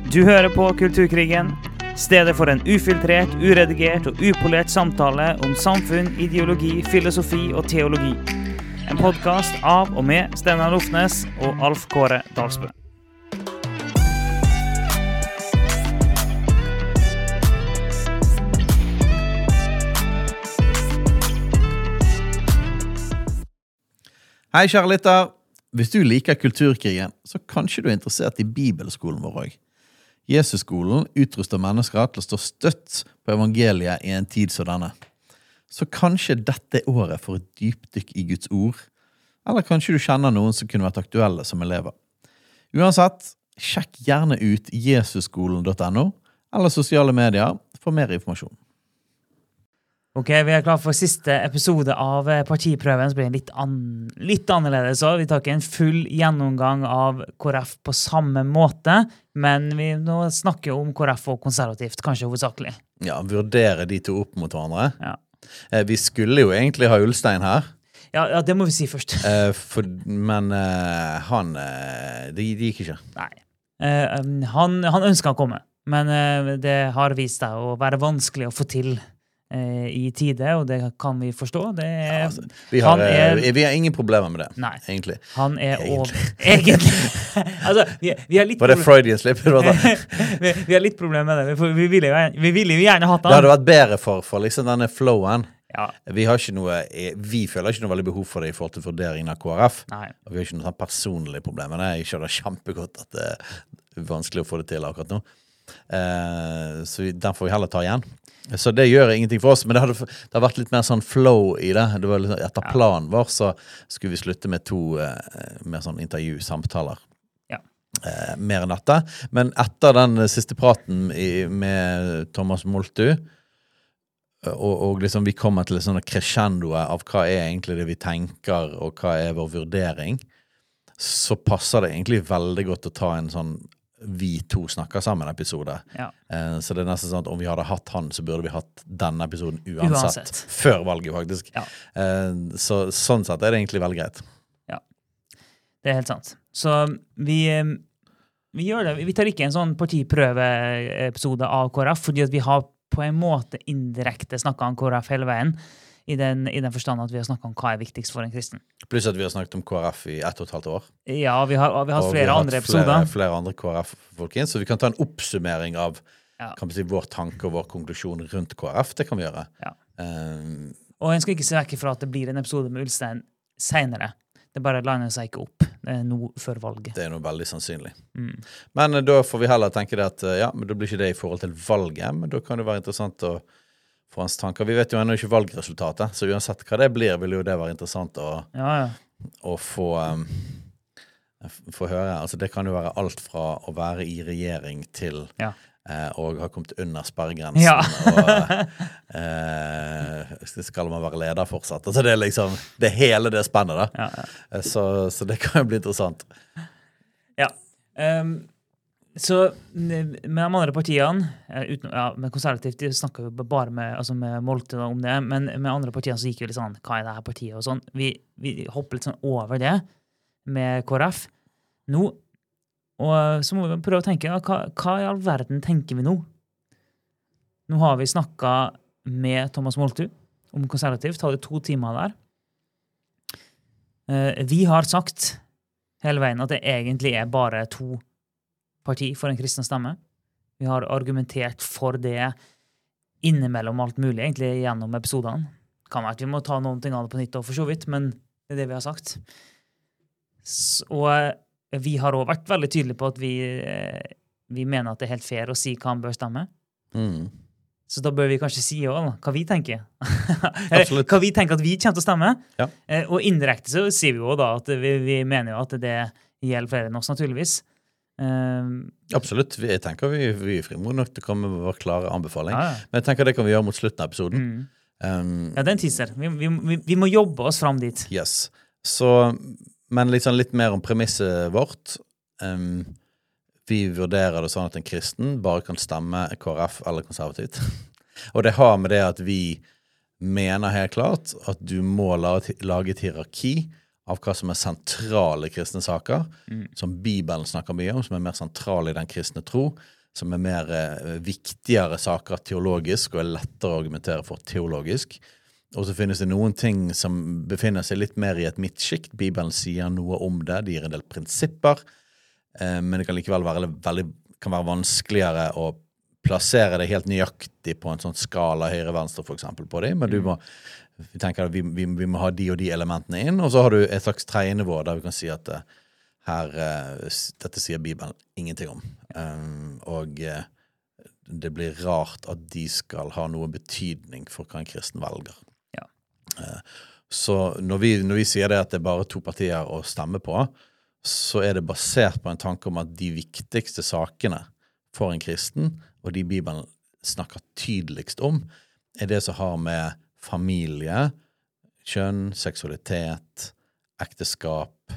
Du hører på Kulturkrigen, stedet for en ufiltrert, uredigert og upolert samtale om samfunn, ideologi, filosofi og teologi. En podcast av og med Steinar Lofnes og Alf Kåre Dalsbø. Hei kjære lytter. Hvis du liker Kulturkrigen, så kanskje du interessert i Bibelskolen vår også. Jesusskolen utruster mennesker til å stå støtt på evangeliet i en tid som denne. Så kanskje dette året får et dypdykk i Guds ord, eller kanskje du kjenner noen som kunne vært aktuelle som elever. Uansett, sjekk gjerne ut jesusskolen.no eller sosiale medier for mer informasjon. Ok, vi er klar for siste episode av partiprøven, så blir det litt annerledes. Vi tar ikke en full gjennomgang av KrF på samme måte, men vi nå snakker om KrF og konservativt, kanskje hovedsakelig. Ja, vurdere de to opp mot hverandre. Ja. Vi skulle jo egentlig ha Ulstein her. Ja, det må vi si først. Men det gikk ikke. Nei. Han ønsker å komme, men det har vist seg å være vanskelig å få til i tide, og det kan vi forstå. Vi har ingen problemer med det, nei, egentlig. Han er egentlig. Altså, vi har litt var det Freudian slip? vi har litt problemer med det. Vi ville jo gjerne hatt han. Det hadde vært bedre for liksom denne flowen. Ja. Vi føler ikke noe veldig behov for det i forhold til vurderingen av KrF. Nei. Og vi har ikke noe sånn personlig problem med det. Jeg skjønner kjempegodt at det er vanskelig å få det til akkurat nå. Så den får vi heller ta igjen. Så det gjør ingenting for oss, men det har vært litt mer sånn flow i det. Det var liksom, etter planen vår så skulle vi slutte med 2 mer sånn intervju-samtaler. Ja. Mer enn dette. Men etter den siste praten med Thomas Moltu, og liksom vi kommer til sånne crescendoet av hva er egentlig det vi tenker, og hva er vår vurdering, så passer det egentlig veldig godt å ta en sånn vi 2 snakker sammen episode. Ja. Så det er nesten sånn at om vi hadde hatt han, så burde vi hatt denne episoden uansett. Før valget faktisk. Ja. Sånn sett er det egentlig veldig greit. Ja, det er helt sant. Så vi gjør det. Vi tar ikke en sånn partiprøve-episode av KrF, fordi at vi har på en måte indirekte snakket om KrF hele veien, i den forstand at vi har snakket om hva er viktigst for en kristen. Pluss at vi har snakket om KrF i 1,5 år. Ja, vi har hatt flere andre episoder. Flere andre KrF-folk inn, så vi kan ta en oppsummering av kan vi si, vår tanke og vår konklusjon rundt KrF. Det kan vi gjøre. Ja. Og en skal ikke se vekk fra at det blir en episode med Ulstein senere. Det bare lander seg ikke opp nå før valget. Det er noe veldig sannsynlig. Men da får vi heller tenke det at men da blir ikke det i forhold til valget, men da kan det være interessant å få hans tanker. Vi vet jo ennå ikke valgresultatet, så uansett hva det blir, vil jo det være interessant å få høre. Altså det kan jo være alt fra å være i regjering til og ha kommet under sperregrensen og skal man være leder fortsatt. Altså det er liksom det hele det spennet da. Så det kan jo bli interessant. Ja. Så med de andre partiene, med konservativt, de snakker jo bare med Molte om det, men med andre partiene så gikk vi litt sånn, hva er det her partiet og sånn. Vi hopper litt sånn over det med KrF nå, og så må vi prøve å tenke, hva i all verden tenker vi nå? Nå har vi snakket med Thomas Moltu om konservativt, hadde 2 timer der. Vi har sagt hele veien at det egentlig er bare 2 parti for en kristen stemme. Vi har argumentert for det innimellom alt mulig, egentlig gjennom episodene. Kan være at vi må ta noen ting av det på nytt og for så vidt, men det er det vi har sagt. Og vi har også vært veldig tydelige på at vi mener at det er helt fair å si hva han bør stemme. Så da bør vi kanskje si hva vi tenker. Hva vi tenker at vi kommer til å stemme. Ja. Og indirekte så sier vi jo da at vi mener jo at det gjelder flere enn oss naturligvis. Absolutt, jeg tenker vi er frimodige nok til å komme med vår klare anbefaling, men jeg tenker det kan vi gjøre mot slutten av episoden. Ja, det er en teaser. Vi må jobbe oss frem dit. Yes. Så, men liksom litt mer om premisset vårt. Vi vurderer det sånn at en kristen bare kan stemme KrF eller konservativt. Og det har med det at vi mener helt klart at du må lage et hierarki av hva som er sentrale kristne saker, som Bibelen snakker mye om, som er mer sentrale i den kristne tro, som mer viktigere saker teologisk, og lettere å argumentere for teologisk. Og så finnes det noen ting som befinner seg litt mer i et midtsjikt. Bibelen sier noe om det, de gir en del prinsipper, men det kan likevel kan være vanskeligere å plassere det helt nøyaktig på en sånn skala høyre-venstre for eksempel på det, men vi tenker at vi må ha de og de elementene inn, og så har du et slags tredjenivå der vi kan si at dette sier Bibelen ingenting om, og det blir rart at de skal ha noe betydning for hva en kristen velger. Så når vi sier det at det er bare to partier å stemme på, så er det basert på en tanke om at de viktigste sakene for en kristen, og de Bibelen snakker tydeligst om, er det som har med familie, kjønn, seksualitet, ekteskap,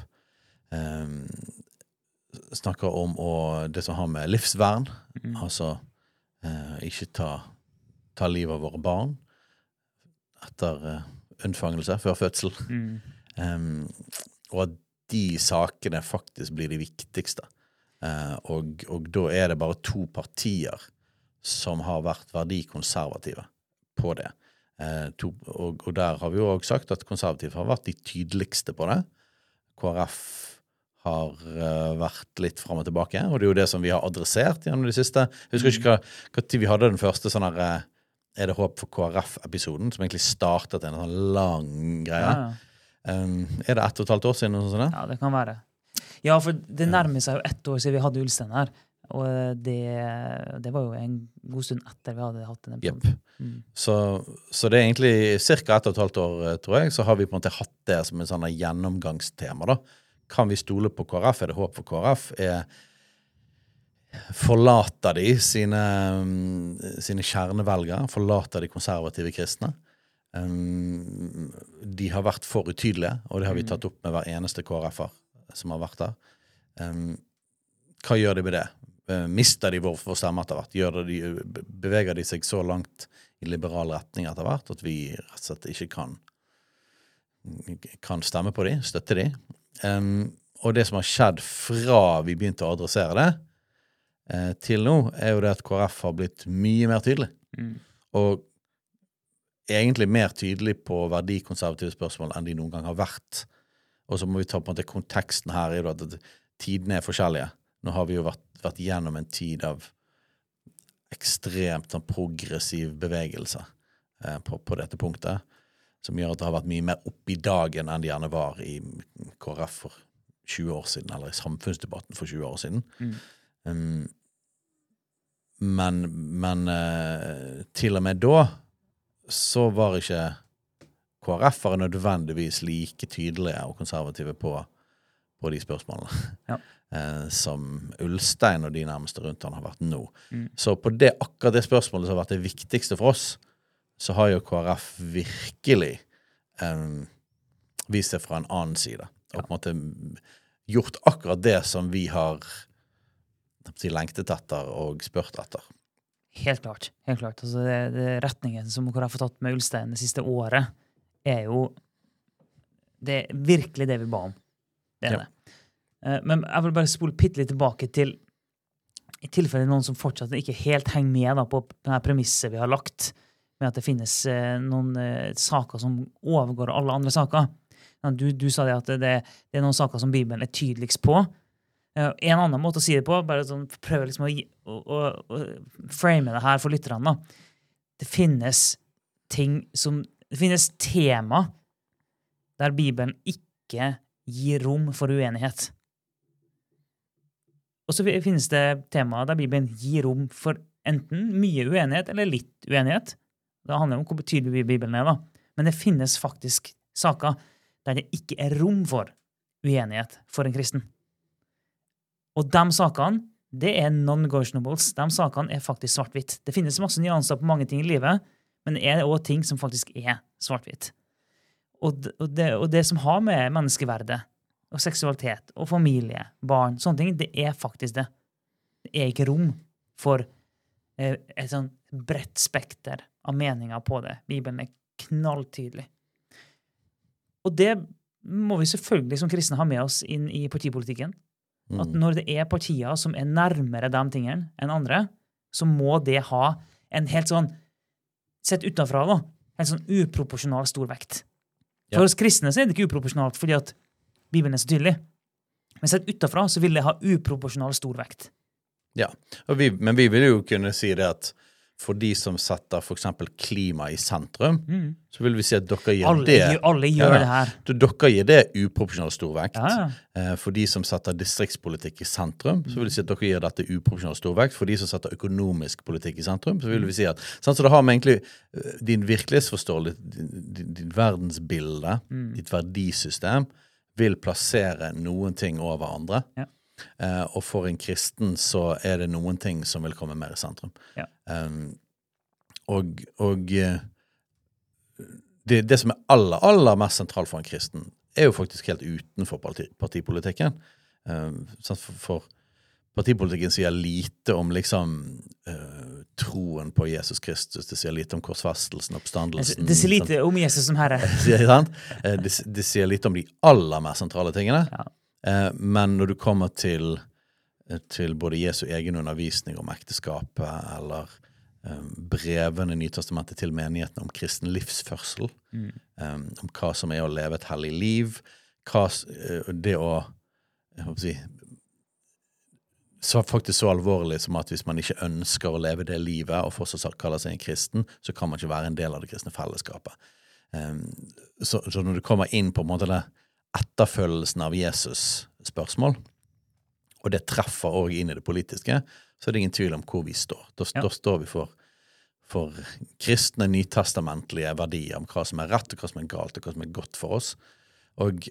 snakker om det som har med livsvern, altså ikke ta livet av våre barn etter unnfangelse før fødsel. Og at de sakene faktisk blir de viktigste. Og da er det bare to partier som har vært verdikonservative på det. Og der har vi jo også sagt at konservative har vært de tydeligste på det. KrF har vært litt frem og tilbake, og det er jo det som vi har adressert gjennom det siste. Jeg husker ikke hva tid vi hadde den første sånn her Er det håp for KrF-episoden, som egentlig startet en sånn lang greie. Er det 1,5 år siden? Sånn? Ja, det kan være. Ja, for det nærmer seg jo 1 år siden vi hadde Ulstein her, og det var jo en god stund etter vi hadde hatt den episoden. Så det er egentlig cirka 1,5 år, tror jeg, så har vi på en måte hatt det som en sånn gjennomgangstema da. Kan vi stole på KrF? Er det håp for KrF? Forlater de sine kjernevelgere, forlater de konservative kristne. De har vært for utydelige, og det har vi tatt opp med hver eneste KrF-er som har vært der. Hva gjør de med det? Mister de vår stemme etter hvert? Beveger de seg så langt i liberal retning etter hvert, at vi rett og slett ikke kan stemme på de, støtte de? Og det som har skjedd fra vi begynte å adressere det, til nå er jo det at KrF har blitt mye mer tydelig. Og egentlig mer tydelig på verdikonservative spørsmål enn de noen gang har vært. Og så må vi ta på en måte konteksten her, er jo at tidene er forskjellige. Nå har vi jo vært gjennom en tid av ekstremt progressiv bevegelse på dette punktet, som gjør at det har vært mye mer opp i dagen enn det gjerne var i KrF for 20 år siden, eller i samfunnsdebatten for 20 år siden. Men til og med da så var ikke KrF-ere nødvendigvis like tydelige og konservative på de spørsmålene som Ulstein og de nærmeste rundt han har vært nå. Så på akkurat det spørsmålet som har vært det viktigste for oss, så har jo KrF virkelig vist seg fra en annen side og på en måte gjort akkurat det som vi har lengtet etter og spørt etter. Helt klart. Altså det retningen som KrF har tatt med Ulstein det siste året, er jo det er virkelig det vi ba om. Det det. Men jeg vil bare spole litt tilbake til i tilfelle noen som fortsatt ikke helt henger med da, på denne premisset vi har lagt, med at det finnes noen saker som overgår alle andre saker. Du sa det at det er noen saker som Bibelen er tydeligst på. En annen måte å si det på, bare sånn, prøve liksom å frame det her for lytterne. Det finnes tema der Bibelen ikke gir rom for uenighet. Og så finnes det tema der Bibelen gir rom for enten mye uenighet eller litt uenighet. Det handler om hvor betydelig Bibelen er da. Men det finnes faktisk saker der det ikke er rom for uenighet for en kristen. Og de sakene, det er non-negotiables. De sakene er faktisk svart-hvitt. Det finnes masse nyanser på mange ting i livet, men det er også ting som faktisk er svart-hvitt. Og det som har med menneskeverdet, og seksualitet, og familie, barn, sånne ting, det er faktisk det. Det er ikke rom for et sånn bredt spekter av meninger på det. Bibelen er knalltydelig. Og det må vi selvfølgelig som kristne ha med oss inn i partipolitikken. At når det partier som nærmere de tingene enn andre, så må det ha en helt sånn, sett utenfra da, en sånn uproporsjonal stor vekt. For oss kristne så det ikke uproporsjonalt, fordi at Bibelen så tydelig. Men sett utenfra så vil det ha uproporsjonal stor vekt. Ja, men vi vil jo kunne si det at for de som setter for eksempel klima i sentrum, så vil vi si at dere gir alle gjør det her. Dere gir det uproporsjonalt stor vekt. For de som setter distriktspolitikk i sentrum, så vil vi si at dere gir dette uproporsjonalt stor vekt. For de som setter økonomisk politikk i sentrum, så vil vi si at sånn så det har med egentlig din virkelighetsforståelse, din verdensbilde, ditt verdisystem, vil plassere noen ting over andre. Og for en kristen så det noen ting som vil komme mer i sentrum. Det som aller mest sentralt for en kristen jo faktisk helt utenfor partipolitikken. For partipolitikken sier lite om liksom troen på Jesus Kristus, det sier lite om korsfestelsen, oppstandelsen. Det sier lite om Jesus som herre. Det sier lite om de aller mest sentrale tingene. Men når du kommer til både Jesu egen undervisning om ekteskapet, eller brevene i Nytestamentet til menigheten om kristen livsførsel, om hva som å leve et hellig liv, det faktisk så alvorlig som at hvis man ikke ønsker å leve det livet, og fortsatt kaller seg en kristen, så kan man ikke være en del av det kristne fellesskapet. Så når du kommer inn på en måte det etterfølgelsen av Jesus spørsmål, og det treffer også inn i det politiske, så det ingen tvil om hvor vi står. Da står vi for kristne, nytestamentlige verdier om hva som rett, og hva som galt, og hva som godt for oss. Og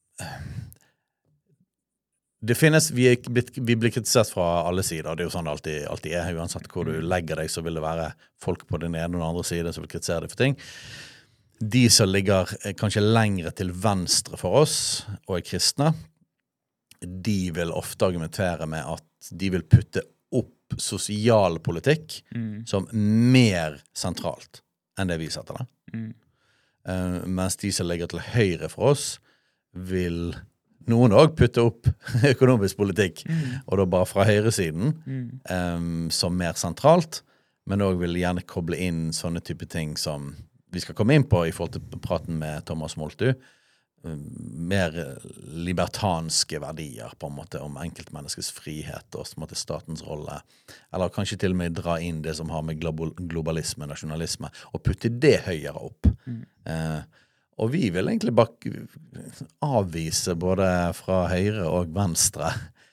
det finnes, vi blir kritisert fra alle sider, det jo sånn det alltid uansett hvor du legger deg, så vil det være folk på den ene og den andre siden som vil kritisere deg for ting. De som ligger kanskje lengre til venstre for oss og kristne, de vil ofte argumentere med at de vil putte opp sosialpolitikk som mer sentralt enn det vi setter det. Mens de som ligger til høyre for oss vil noen også putte opp økonomisk politikk, og da bare fra høyresiden som mer sentralt, men også vil gjerne koble inn sånne type ting som vi skal komme inn på i forhold til praten med Thomas Moltu, mer libertanske verdier på en måte om enkeltmenneskets frihet og på en måte statens rolle, eller kanskje til og med dra inn det som har med globalisme, nasjonalisme, og putte det høyere opp. Og vi vil egentlig bare avvise både fra høyre og venstre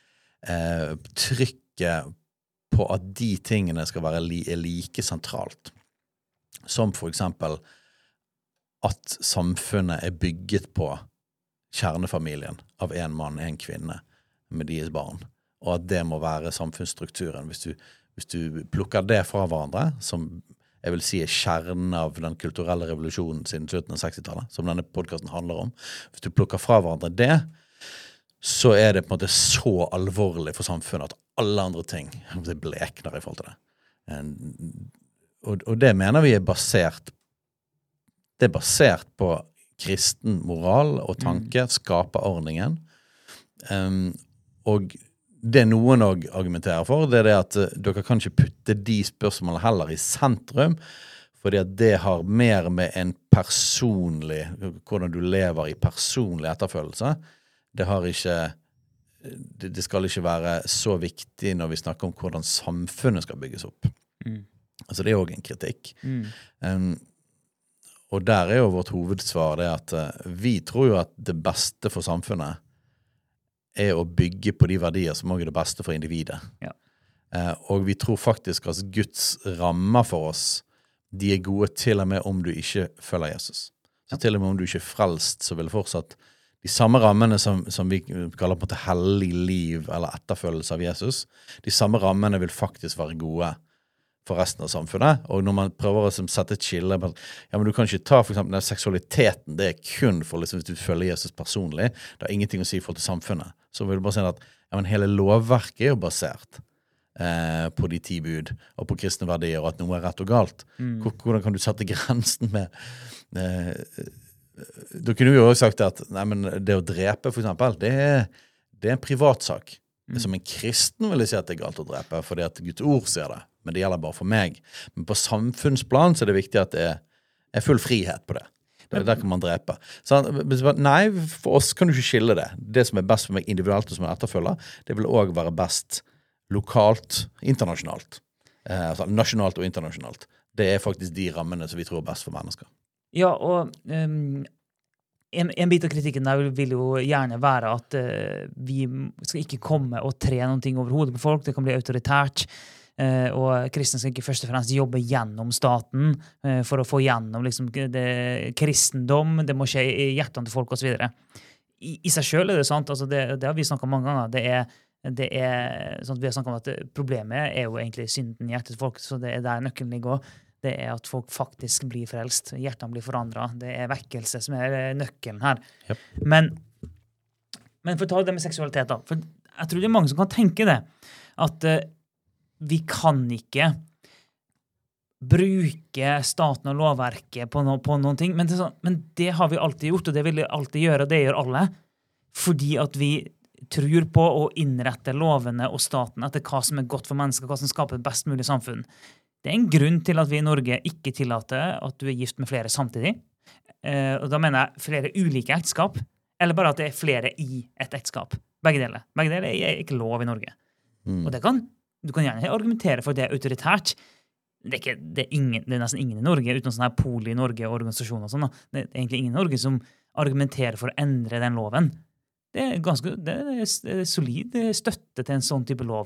trykket på at de tingene skal være like sentralt, som for eksempel at samfunnet bygget på kjernefamilien av en mann, en kvinne med deres barn, og at det må være samfunnsstrukturen. Hvis du plukker det fra hverandre, som jeg vil si kjernen av den kulturelle revolusjonen siden slutten av 60-tallet, som denne podcasten handler om, hvis du plukker fra hverandre det, så det på en måte så alvorlig for samfunnet at alle andre ting blekner i forhold til det. Og det mener vi basert på kristen moral og tanke, skaperordningen. Og det noen også argumenterer for, det det at dere kan ikke putte de spørsmålene heller i sentrum, fordi at det har mer med en personlig, hvordan du lever i personlig etterfølgelse. Det skal ikke være så viktig når vi snakker om hvordan samfunnet skal bygges opp. Altså det også en kritikk. Og der jo vårt hovedsvar det at vi tror jo at det beste for samfunnet å bygge på de verdier som også det beste for individet. Og vi tror faktisk at Guds rammer for oss, de gode til og med om du ikke følger Jesus. Så til og med om du ikke frelst, så vil fortsatt de samme rammene som vi kaller på et hellig liv eller etterfølgelse av Jesus, de samme rammene vil faktisk være gode for resten av samfunnet, og når man prøver å sette et skille, men du kan ikke ta for eksempel den seksualiteten, det kun for liksom, hvis du følger Jesus personlig, det har ingenting å si i forhold til samfunnet. Så vil du bare si at hele lovverket jo basert på de 10 bud, og på kristne verdier, og at noe rett og galt. Hvordan kan du sette grensen med da kunne vi jo også sagt at det å drepe for eksempel, det en privatsak. Som en kristen vil jeg si at det galt å drepe, fordi at Guds ord sier det, men det gjelder bare for meg. Men på samfunnsplan så er det viktig at det er full frihet på det. Der kan man drepe. Så, nei, for oss kan du ikke skille det. Det som er best for meg individuelt og som jeg etterfølger, det vil også være best lokalt, internasjonalt. Altså nasjonalt og internasjonalt. Det er faktisk de rammene som vi tror er best for mennesker. Ja, og en bit av kritikken der vil jo gjerne være at vi skal ikke komme og tre noen ting over hodet på folk. Det kan bli autoritært. Og kristne skal ikke først og fremst jobbe gjennom staten for å få gjennom liksom, kristendom, det må skje i hjertene til folk og så videre. I seg selv er det sant, altså det har vi snakket om mange ganger, det er sånn at vi har snakket om at problemet er jo egentlig synden i hjertet til folk, så det er der nøkkelen ligger også. Det er at folk faktisk blir frelst, hjertene blir forandret, det er vekkelse som er nøkkelen her. Yep. Men for å ta det med seksualitet da, for jeg tror det er mange som kan tenke det, at vi kan ikke bruke staten og lovverket på noen ting, men det har vi alltid gjort, og det vil vi alltid gjøre, og det gjør alle, fordi at vi tror på å innrette lovene og staten etter hva som er godt for mennesker, hva som skaper et best mulig samfunn. Det er en grunn til at vi i Norge ikke tillater at du er gift med flere samtidig, og da mener jeg flere ulike ekteskap, eller bare at det er flere i et ekteskap. Begge deler er ikke lov i Norge. Og du kan gjerne argumentere for at det er autoritært. Det er nesten ingen i Norge, uten sånn her Poli i Norge og organisasjoner og sånn. Det er egentlig ingen i Norge som argumenterer for å endre den loven. Det er solid støtte til en sånn type lov.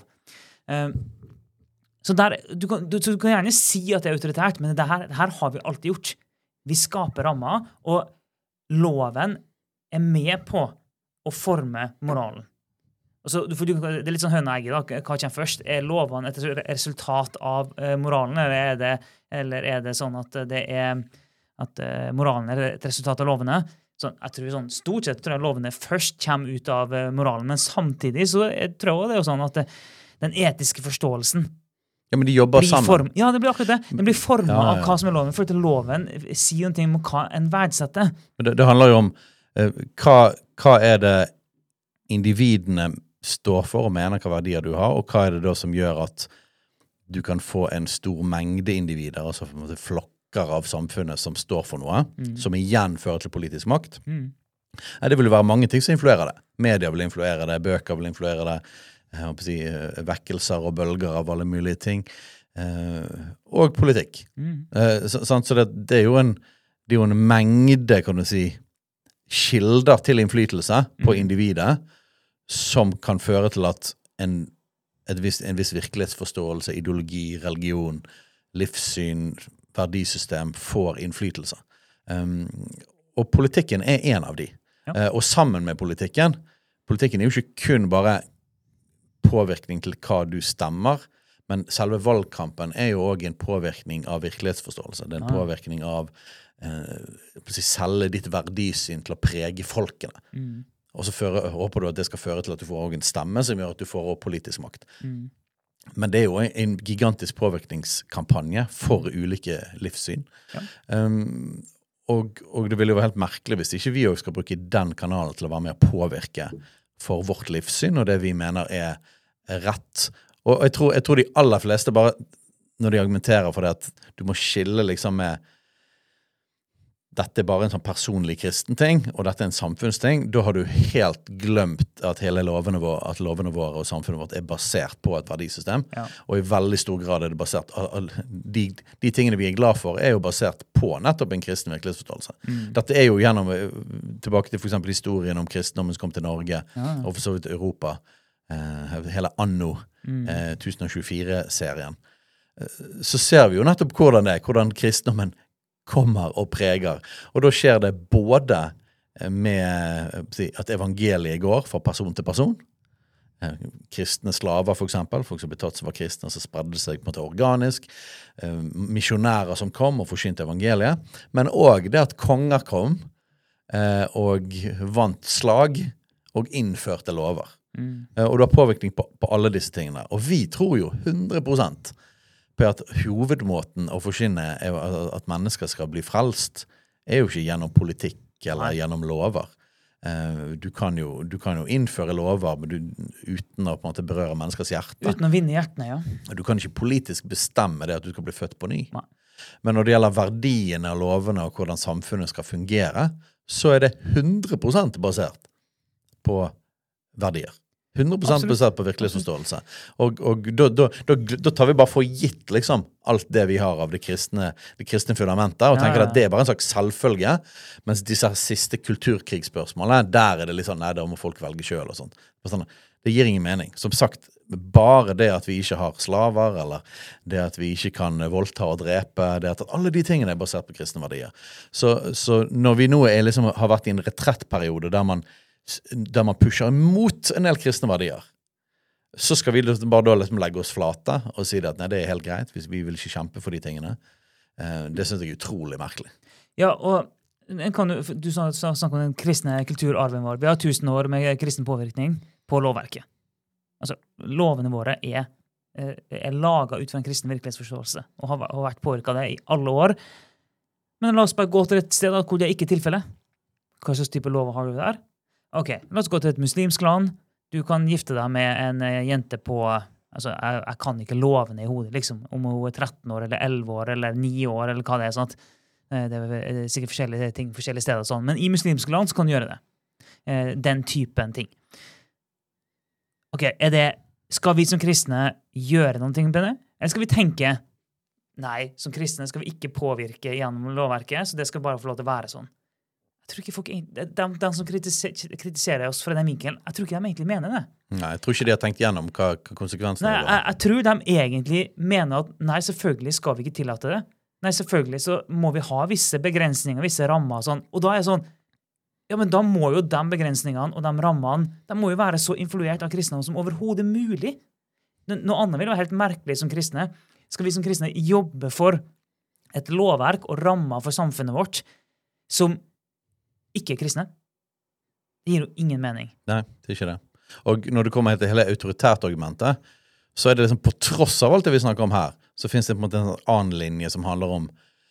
Så du kan gjerne si at det er autoritært, men det her har vi alltid gjort. Vi skaper rammer, og loven er med på å forme moralen. Det er litt sånn høna og egget da. Hva kommer først? Er lovene et resultat av moralen, eller er det sånn at moralen er et resultat av lovene? Jeg tror stort sett tror jeg lovene først kommer ut av moralen, men samtidig så tror jeg også det er jo sånn at den etiske forståelsen men de jobber sammen. Ja, det blir akkurat det. Den blir formet av hva som er loven, for at loven sier noe om hva en verdsetter. Det handler jo om hva er det individene står for og mener hva verdier du har, og hva er det da som gjør at du kan få en stor mengde individer, altså på en måte flokker av samfunnet som står for noe, som igjen fører til politisk makt. Det vil jo være mange ting som influerer det. Media vil influere det, bøker vil influere det, jeg håper å si, vekkelser og bølger av alle mulige ting, og politikk. Så det er jo en mengde, kan du si, kilder til innflytelse på individet, som kan føre til at en viss virkelighetsforståelse, ideologi, religion, livssyn, verdisystem får innflytelse. Og politikken er en av de. Og sammen med politikken er jo ikke kun bare påvirkning til hva du stemmer, men selve valgkampen er jo også en påvirkning av virkelighetsforståelse. Det er en påvirkning av selge ditt verdisyn til å prege folkene. Og så håper du at det skal føre til at du får en stemme som gjør at du får politisk makt. Men det er jo en gigantisk påvirkningskampanje for ulike livssyn. Og det vil jo være helt merkelig hvis ikke vi også skal bruke den kanalen til å være med å påvirke for vårt livssyn, og det vi mener er rett. Og jeg tror de aller fleste bare, når de argumenterer for det at du må skille liksom med dette er bare en sånn personlig kristen ting, og dette er en samfunnsting, da har du helt glemt at hele lovene våre og samfunnet vårt er basert på et verdisystem, og i veldig stor grad er det basert, de tingene vi er glad for er jo basert på nettopp en kristen virkelighetsforståelse. Dette er jo tilbake til for eksempel historien om kristendommen som kom til Norge, og for så vidt Europa, hele Anno 1024-serien. Så ser vi jo nettopp hvordan kristendommen kommer og preger. Og da skjer det både med at evangeliet går fra person til person. Kristne slaver for eksempel, folk som ble tatt som var kristne, så spredde det seg på en måte organisk. Misjonærer som kom og forsynte evangeliet. Men også det at konger kom og vant slag og innførte lover. Og det har påvirkning på alle disse tingene. Og vi tror jo 100% på at hovedmåten å forkynne at mennesker skal bli frelst, er jo ikke gjennom politikk eller gjennom lover. Du kan jo innføre lover uten å på en måte berøre menneskers hjerte. Uten å vinne hjertene, ja. Du kan ikke politisk bestemme det at du skal bli født på ny. Nei. Men når det gjelder verdiene av lovene og hvordan samfunnet skal fungere, så det 100% basert på verdier. 100% basert på virkelighetsforståelse. Og da tar vi bare for gitt liksom, alt det vi har av det kristne fundamentet, og tenker at det bare en slags selvfølge, mens disse siste kulturkrigsspørsmålene, der det litt sånn, nei, da må folk velge selv og sånt. Det gir ingen mening. Som sagt, bare det at vi ikke har slaver, eller det at vi ikke kan voldta og drepe, det at alle de tingene basert på kristne verdier. Så når vi nå liksom, har vært i en retrettperiode der man pusher imot en del kristne verdier, så skal vi bare da liksom legge oss flate og si at nei, det helt greit, hvis vi vil ikke kjempe for de tingene. Det synes jeg utrolig merkelig. Ja, og du snakket om den kristne kulturarven vår. Vi har 1000 år med kristen påvirkning på lovverket. Altså, lovene våre er laget ut fra en kristen virkelighetsforståelse, og har vært påvirket av det i alle år. Men la oss bare gå til et sted hvor det ikke er tilfellet. Hva slags type lover har du der? Ok, la oss gå til et muslimsk land. Du kan gifte deg med en jente på, altså jeg kan ikke lovene i hodet, liksom, om hun 13 år, eller 11 år, eller 9 år, eller hva det sånt. Det er sikkert forskjellige ting, forskjellige steder og sånn, men i muslimsk land så kan du gjøre det. Den typen ting. Ok, skal vi som kristne gjøre noen ting på det? Eller skal vi tenke, nei, som kristne skal vi ikke påvirke gjennom lovverket, så det skal bare få lov til å være sånn. Jeg tror ikke folk, de som kritiserer oss fra den vinkelen, jeg tror ikke de egentlig mener det. Nei, jeg tror ikke de har tenkt gjennom hva konsekvensene er. Jeg tror de egentlig mener at nei, selvfølgelig skal vi ikke tillate det. Nei, selvfølgelig så må vi ha visse begrensninger, visse rammer og sånn. Og da det sånn, ja, men da må jo de begrensningene og de rammene, de må jo være så influert av kristne som overhodet mulig. Noe annet vil være helt merkelig som kristne. Skal vi som kristne jobbe for et lovverk og rammer for samfunnet vårt som ikke kristne? Det gir jo ingen mening. Nei, det ikke det. Og når det kommer til hele autoritært argumentet, så det liksom på tross av alt det vi snakker om her, så finnes det på en måte en annen linje som handler om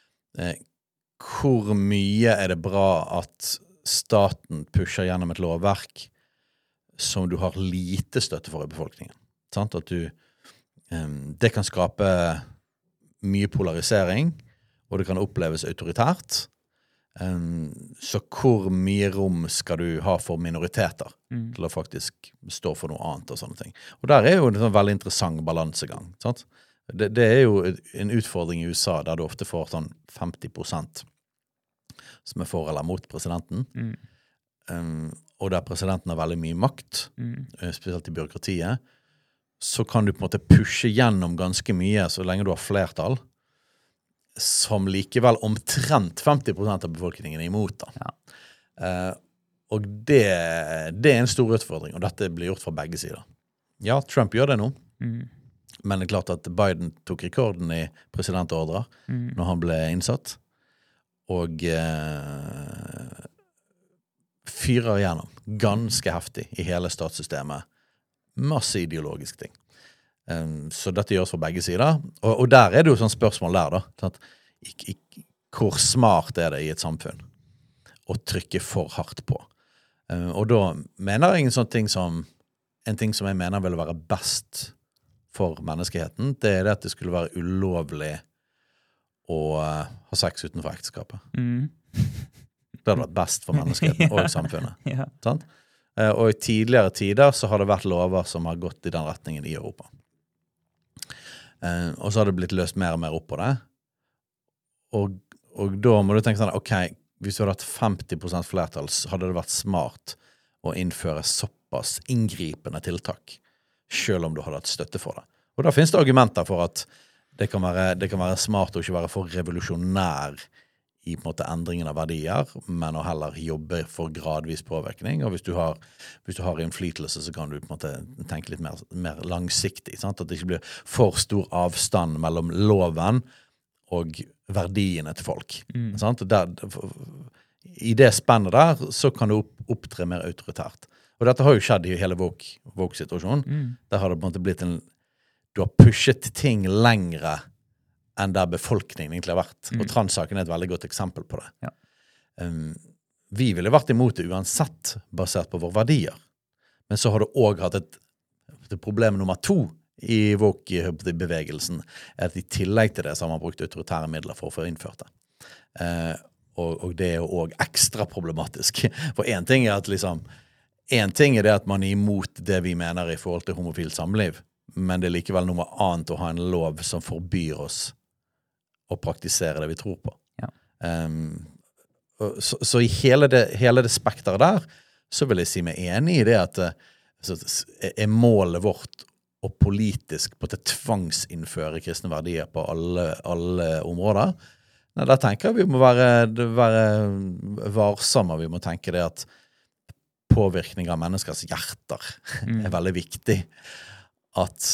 hvor mye det bra at staten pusher gjennom et lovverk som du har lite støtte for i befolkningen. Sant? At det kan skape mye polarisering, og det kan oppleves autoritært. Så hvor mye rom skal du ha for minoriteter til å faktisk stå for noe annet og sånne ting. Og der jo en sånn veldig interessant balansegang. Sant? Det jo en utfordring i USA der du ofte får sånn 50% som for eller mot presidenten. Og der presidenten har veldig mye makt, spesielt i byråkratiet, så kan du på en måte pushe gjennom ganske mye så lenge du har flertall, som likevel omtrent 50% av befolkningen imot da. Ja. Og det en stor utfordring, og dette blir gjort fra begge sider. Ja, Trump gjør det nå, men det klart at Biden tok rekorden i presidentordrer når han ble innsatt, og fyrer gjennom ganske heftig i hele statssystemet. Masse ideologisk ting. Så dette gjøres fra begge sider. Og der det jo sånn spørsmål der da. Sånn hvor smart det i et samfunn å trykke for hardt på? Og da mener jeg en ting som jeg mener ville være best for menneskeheten, det det at det skulle være ulovlig å ha sex utenfor ekteskapet. Det hadde vært best for menneskeheten og samfunnet. Ja. Sant? Og i tidligere tider så har det vært lover som har gått i den retningen i Europa. Og så har det blitt løst mer og mer opp på det. Og da må du tenke sånn, ok, hvis du hadde hatt 50% flertall, så hadde det vært smart å innføre såpass inngripende tiltak, selv om du hadde hatt støtte for det. Og da finnes det argumenter for at det kan være smart å ikke være for revolusjonær i på en måte endringen av verdier, men å heller jobbe for gradvis påvirkning. Og hvis du har innflytelse, så kan du på en måte tenke litt mer langsiktig, sant? At det ikke blir for stor avstand mellom loven og verdiene til folk. Sant? I det spennet der, så kan du opptre mer autoritært. Og dette har jo skjedd i hele woke-situasjonen. Der har det på en måte blitt du har pushet ting lengre enn der befolkningen egentlig har vært. Og transsaken et veldig godt eksempel på det. Ja. vi ville vært imot det uansett basert på våre verdier. Men så har du også hatt et problem nummer 2 i woke-bevegelsen, at i tillegg til det så har man brukt autoritære midler for å få innført det. Og det jo også ekstra problematisk. For en ting at en ting det at man imot det vi mener i forhold til homofilt samliv, men det likevel noe annet å ha en lov som forbyr oss å praktisere det vi tror på. Ja. Så i hele det spekteret der, så vil jeg si meg enig i det at målet vårt å politisk på til tvangsinnføre kristne verdier på alle områder. Nei, da tenker jeg vi må være varsomme, vi må tenke det at påvirkning av menneskers hjerter veldig viktig. At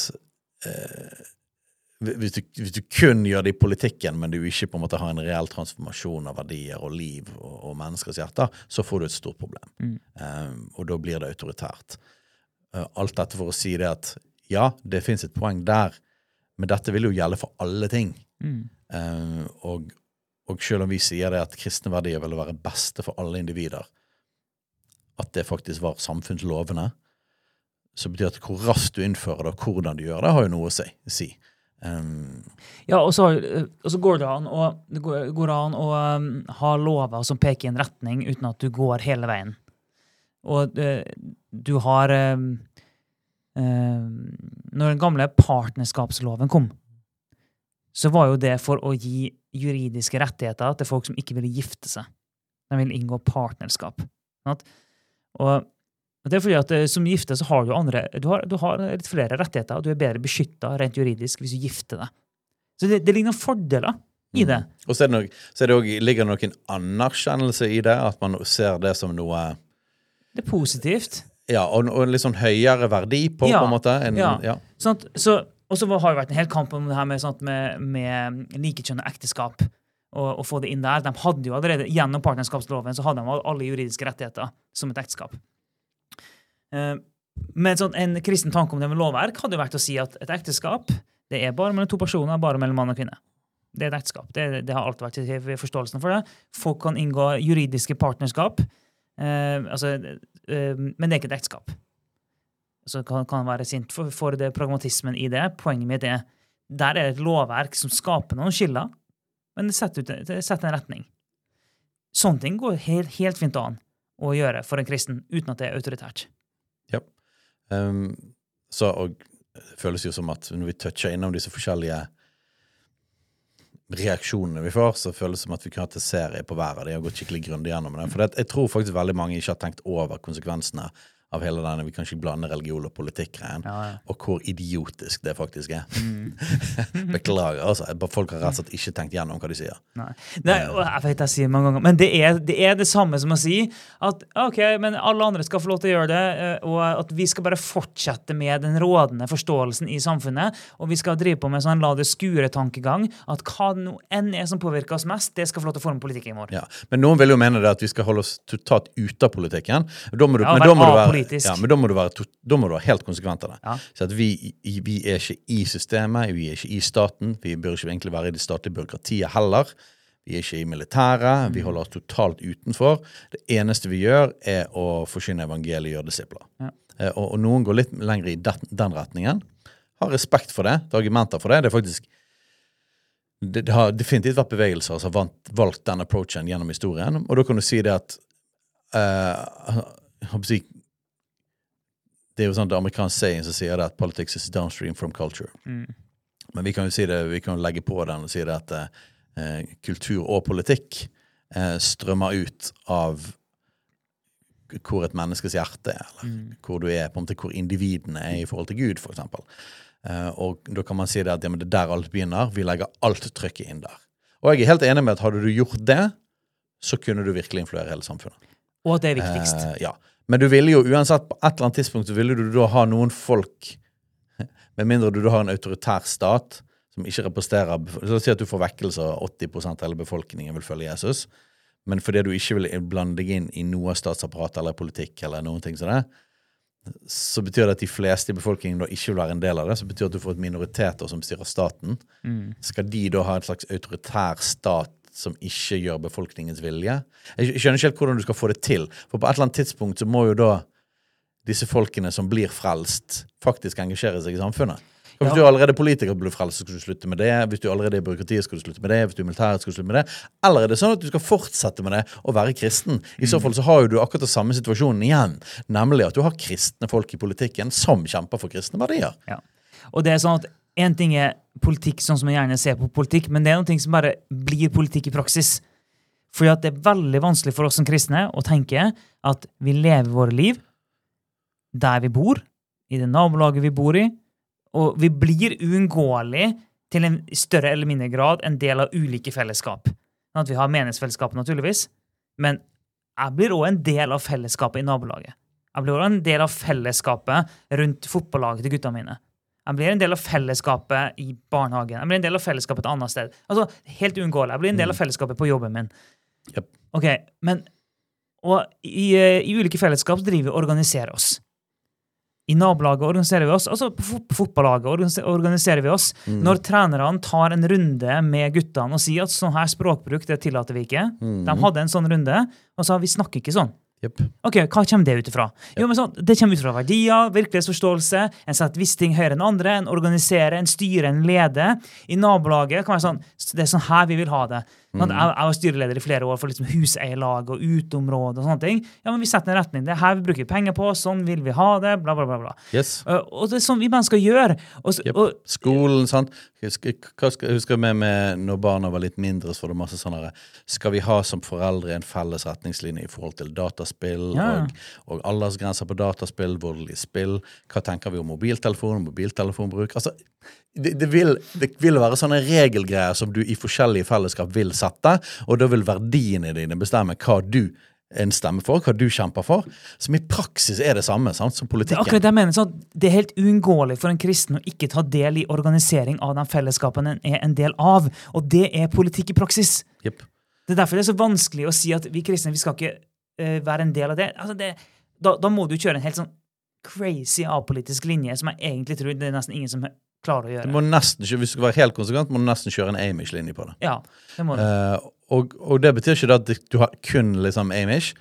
hvis du kun gjør det i politikken, men du ikke på en måte har en reell transformasjon av verdier og liv og menneskers hjerter, så får du et stort problem. Og da blir det autoritært. Alt dette for å si det at ja, det finnes et poeng der, men dette vil jo gjelde for alle ting. Og selv om vi sier det at kristne verdier vil være beste for alle individer, at det faktisk var samfunnslovene, så betyr det at hvor raskt du innfører det, og hvordan du gjør det, har jo noe å si. Ja, og så går det an å ha lover som peker i en retning uten at du går hele veien. Og du har når den gamle partnerskapsloven kom, så var jo det for å gi juridiske rettigheter til folk som ikke ville gifte seg. De ville inngå partnerskap. Og det fordi at som gifte så har du har litt flere rettigheter, og du bedre beskyttet rent juridisk hvis du gifter deg. Så det ligger noen fordeler i det. Og så ligger det noen anerkjennelse i det, at man ser det som noe... Det positivt. Ja, og litt sånn høyere verdi på en måte. Sånn, og så har det vært en hel kamp om det her med likekjønnet ekteskap, og få det inn der. De hadde jo allerede, gjennom partnerskapsloven, så hadde de alle juridiske rettigheter som et ekteskap. Men en kristen tanke om det med lovverk hadde jo vært å si at et ekteskap, det bare mellom 2 personer, bare mellom mann og kvinne. Det et ekteskap. Det har alltid vært til forståelsen for det. Folk kan inngå juridiske partnerskap, men det ikke et ekteskap. Så kan være sint for det pragmatismen i det. Poenget mitt der det et lovverk som skaper noen skiller, men det setter en retning. Sånne ting går helt fint an å gjøre for en kristen, uten at det autoritært. Ja. Og det føles jo som at når vi toucher innom disse forskjellige reaksjonene vi får, så føles det som at vi kan ha til serie på hver av de og gått skikkelig grundig gjennom det. For jeg tror faktisk veldig mange ikke har tenkt over konsekvensene av hele denne, vi kan ikke blande religion og politikk-greien, og hvor idiotisk det faktisk Beklager, altså. Folk har rett og slett ikke tenkt gjennom hva de sier. Nei, jeg vet jeg sier mange ganger, men det det samme som å si at, ok, men alle andre skal få lov til å gjøre det, og at vi skal bare fortsette med den rådende forståelsen i samfunnet, og vi skal drive på med sånn la det skure-tankegang, at hva nå enn som påvirker oss mest, det skal få lov til å forme politikken vår. Ja, men noen vil jo mene det at vi skal holde oss totalt ute av politikken, da må du være helt konsekvent av det. Ja. Så at vi ikke i systemet, vi ikke i staten, vi bør ikke egentlig være i det statlige byråkratiet heller, vi ikke i militæret, vi holder oss totalt utenfor. Det eneste vi gjør å forkynne evangeliet og gjøre disipler. Ja. Og noen går litt lenger i den retningen. Har respekt for det, argumenter for det. Det faktisk det har definitivt vært bevegelser som har valgt den approachen gjennom historien, og da kan du si det at det jo sånn det amerikanske saying som sier det at politics is downstream from culture. Men vi kan jo si det, vi kan legge på den og si det at kultur og politikk strømmer ut av hvor et menneskes hjerte eller hvor du på en måte hvor individene i forhold til Gud, for eksempel. Og da kan man si det at ja, men det der alt begynner, vi legger alt trykket inn der. Og jeg helt enig med at hadde du gjort det, så kunne du virkelig influere hele samfunnet. Og at det viktigst. Ja. Men du ville jo uansett på et eller annet tidspunkt så ville du da ha noen folk, med mindre du da har en autoritær stat som ikke representerer, så la oss si at du får vekkelse av 80% av hele befolkningen vil følge Jesus, men fordi du ikke vil blande deg inn i noe statsapparat eller politikk eller noen ting som det, så betyr det at de fleste i befolkningen da ikke vil være en del av det, så betyr det at du får et minoriteter som styrer staten. Skal de da ha en slags autoritær stat som ikke gjør befolkningens vilje. Jeg skjønner ikke helt hvordan du skal få det til, for på et eller annet tidspunkt så må jo da disse folkene som blir frelst faktisk engasjere seg i samfunnet. Og hvis du allerede politiker blir frelst, så skal du slutte med det. Hvis du allerede er i byråkratiet, skal du slutte med det. Hvis du er militæret, skal du slutte med det. Eller er det sånn at du skal fortsette med det og være kristen? I så fall så har jo du akkurat den samme situasjonen igjen, nemlig at du har kristne folk i politikken som kjemper for kristne verdier. Ja. Og det er sånn at en ting er politikk sånn som jeg gjerne ser på politikk, men det er noen ting som bare blir politikk i praksis. Fordi at det er veldig vanskelig for oss som kristne å tenke at vi lever våre liv der vi bor, i det nabolaget vi bor i, og vi blir uunngåelig til en større eller mindre grad en del av ulike fellesskap. At vi har meningsfellesskap naturligvis, men jeg blir også en del av fellesskapet i nabolaget. Jeg blir også en del av fellesskapet rundt fotballaget til gutta mine. Jeg blir en del av fellesskapet i barnehagen. Jeg blir en del av fellesskapet et annet sted. Altså, helt uunngåelig. Jeg blir en del av fellesskapet på jobben min. Yep. Ok, men og i ulike fellesskap driver vi og organiserer oss. I nabolaget organiserer vi oss, altså på fotballaget organiserer vi oss. Når trenerne tar en runde med guttene og sier at sånn her språkbruk, det tillater vi ikke. De hadde en sånn runde, og sa vi snakker ikke sånn. Yep. Ok, hva kommer det ut ifra? Jo, men sånn, det kommer ut fra verdier, virkelighetsforståelse, en setter visse ting høyere enn andre, en organiserer, en styrer, en leder. I nabolaget kan være sånn, det er sånn her vi vil ha det. Jeg var styreleder i flere år for liksom huseierlag og utområde og sånne ting. Ja, men vi setter en retning. Det er her vi bruker penger på, sånn vil vi ha det, bla, bla, bla, bla. Yes. Og det er sånn vi mennesker gjør. Skolen, sant? Husker med når barna var litt mindre, så var det masse sånne her. Skal vi ha som foreldre en felles retningslinje i forhold til dataspill og aldersgrenser på dataspill, voldelige spill? Hva tenker vi om mobiltelefonbruk? Altså, det vil være sånne regelgreier som du i forskjellige fellesskap vil sette, og da vil verdiene dine bestemme hva du en stemme for, hva du kjemper for, som i praksis er det samme, sant, som politikken. Det er akkurat det jeg mener, sånn, det er helt uunngåelig for en kristen å ikke ta del i organisering av den fellesskapen en er en del av, og det er politikk i praksis. Yep. Det er derfor det er så vanskelig å si at vi kristne, vi skal ikke være en del av det. Altså da må du kjøre en helt sånn crazy apolitisk linje, som jeg egentlig tror det er nesten ingen som klarer å gjøre. Du må nesten, hvis du skal være helt konsekvent, må du nesten kjøre en Amish-linje på det. Ja, det må du. Og det betyr ikke at du har kun liksom Amish,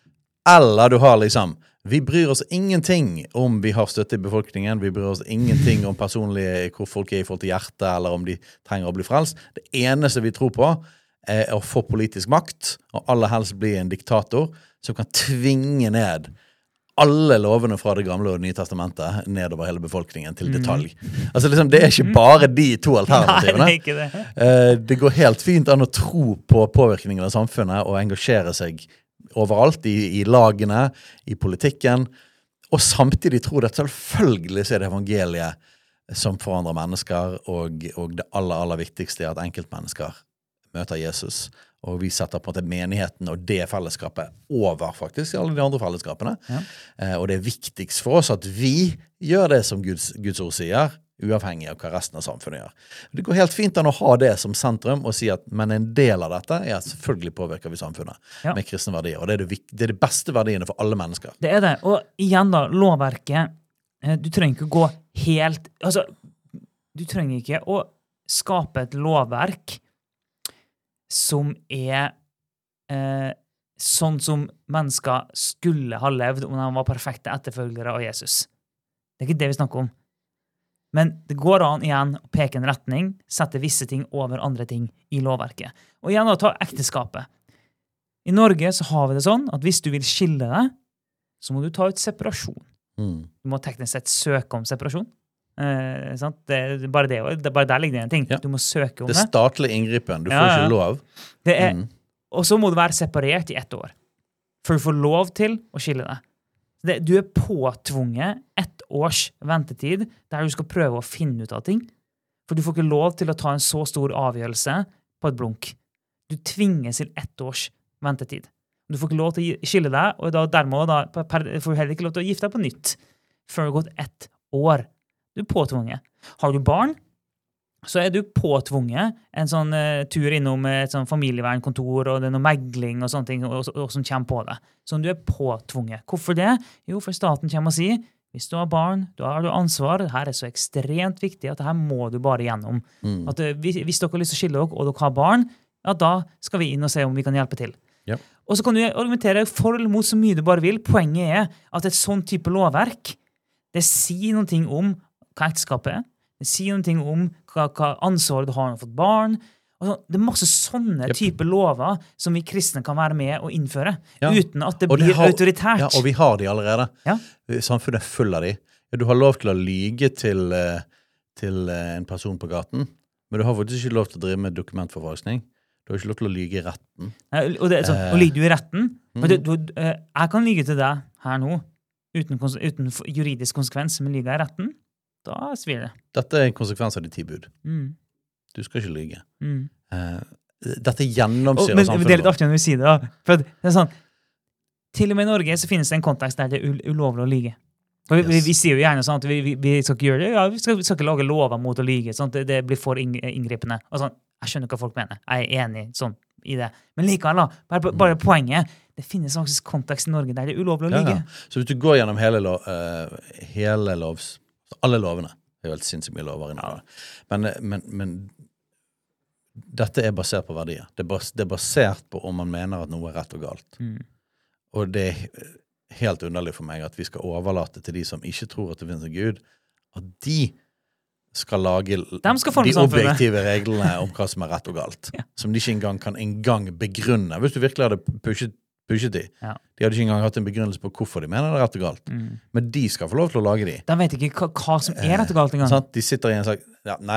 eller du har liksom, vi bryr oss ingenting om vi har støtte i befolkningen, vi bryr oss ingenting om personlige, hvor folk er i forhold til hjertet, eller om de trenger å bli frelst. Det eneste vi tror på er å få politisk makt, og aller helst bli en diktator, som kan tvinge ned alle lovene fra det gamle og nye testamentet nedover hele befolkningen til detalj. Altså liksom, det er ikke bare de to alternativene. Nei, det er ikke det. Det går helt fint an å tro på påvirkningen av samfunnet og engasjere seg overalt, i lagene, i politikken, og samtidig tro at selvfølgelig er det evangeliet som forandrer mennesker, og det aller viktigste er at enkeltmennesker møter Jesus, og vi setter på en måte menigheten og det fellesskapet over faktisk alle de andre fellesskapene. Ja. Og det er viktigst for oss at vi gjør det som Guds ord sier, uavhengig av hva resten av samfunnet gjør. Det går helt fint an å ha det som sentrum og si at men en del av dette er at selvfølgelig påvirker vi samfunnet med kristne verdier, og det er de beste verdiene for alle mennesker. Det er det, og igjen da, lovverket, du trenger ikke å gå helt, altså, du trenger ikke å skape et lovverk som er sånn som mennesker skulle ha levd om de var perfekte etterfølgere av Jesus. Det er ikke det vi snakker om. Men det går an igjen å peke en retning, sette visse ting over andre ting i lovverket. Og igjen da, ta ekteskapet. I Norge så har vi det sånn at hvis du vil skille deg, så må du ta ut separasjon. Du må teknisk sett søke om separasjon. Sant? Det er bare der ligger det en ting. Du må søke om det. Det statlige inngripen, du får ikke lov. Og så må du være separert i 1 år, for du får lov til å skille deg. Du er påtvunget 1 års ventetid, der du skal prøve å finne ut av ting, for du får ikke lov til å ta en så stor avgjørelse på et blunk. Du tvinges til 1 års ventetid. Du får ikke lov til å skille deg, og dermed får du heller ikke lov til å gifte deg på nytt, før det har gått 1 år. Du er påtvunget. Har du barn, så er du påtvunget en sånn tur innom et sånn familievernkontor, og det er noe megling og sånne ting, og som kommer på deg. Så du er påtvunget. Hvorfor det? Jo, for staten kommer og sier, hvis du har barn, da har du ansvar. Dette er så ekstremt viktig at dette må du bare gjennom. At hvis dere har lyst til å skille dere, og dere har barn, ja, da skal vi inn og se om vi kan hjelpe til. Ja. Og så kan du argumentere for eller mot så mye du bare vil. Poenget at et sånn type lovverk, det sier noe om hva ekteskapet det sier noe om hva ansvaret du har når du har fått barn. Altså, det masse sånne typer lover som vi kristne kan være med å innføre, uten at det blir autoritært. Ja, og vi har de allerede. Ja. Samfunnet full av de. Du har lov til å lyge til en person på gaten, men du har faktisk ikke lov til å drive med dokumentforfalskning. Du har ikke lov til å lyge i retten. Og lyger du i retten? Jeg kan lyge til deg her nå, uten juridisk konsekvens, men lyger jeg i retten, da svir det. Dette en konsekvens av de 10 bud. Du skal ikke lyge. Dette gjennomsyrer samfunnet. Men det litt artig når vi sier det, da. For det sånn, til og med i Norge så finnes det en kontekst der det ulovlig å lyge. Vi sier jo gjerne sånn at vi skal ikke gjøre det. Ja, vi skal ikke lage lover mot å lyge. Sånn at det blir for inngripende. Og sånn, jeg skjønner hva folk mener. Jeg enig sånn i det. Men likevel da, bare poenget, det finnes faktisk kontekst i Norge der det ulovlig å lyge. Ja. Så hvis du går gjennom alle lovene, det jo helt sinnssykt mye lover i Norge, men dette basert på verdier. Det basert på om man mener at noe rett og galt. Og det helt underlig for meg at vi skal overlate til de som ikke tror at det finnes en Gud, at de skal lage de objektive reglene om hva som rett og galt, som de ikke kan begrunne. Hvis du virkelig hadde pushet de. Ja. De hadde ikke engang hatt en begrunnelse på hvorfor de mener det rett og galt. Men de skal få lov til å lage de. De vet ikke hva som rett og galt engang. De sitter i en sak, nei,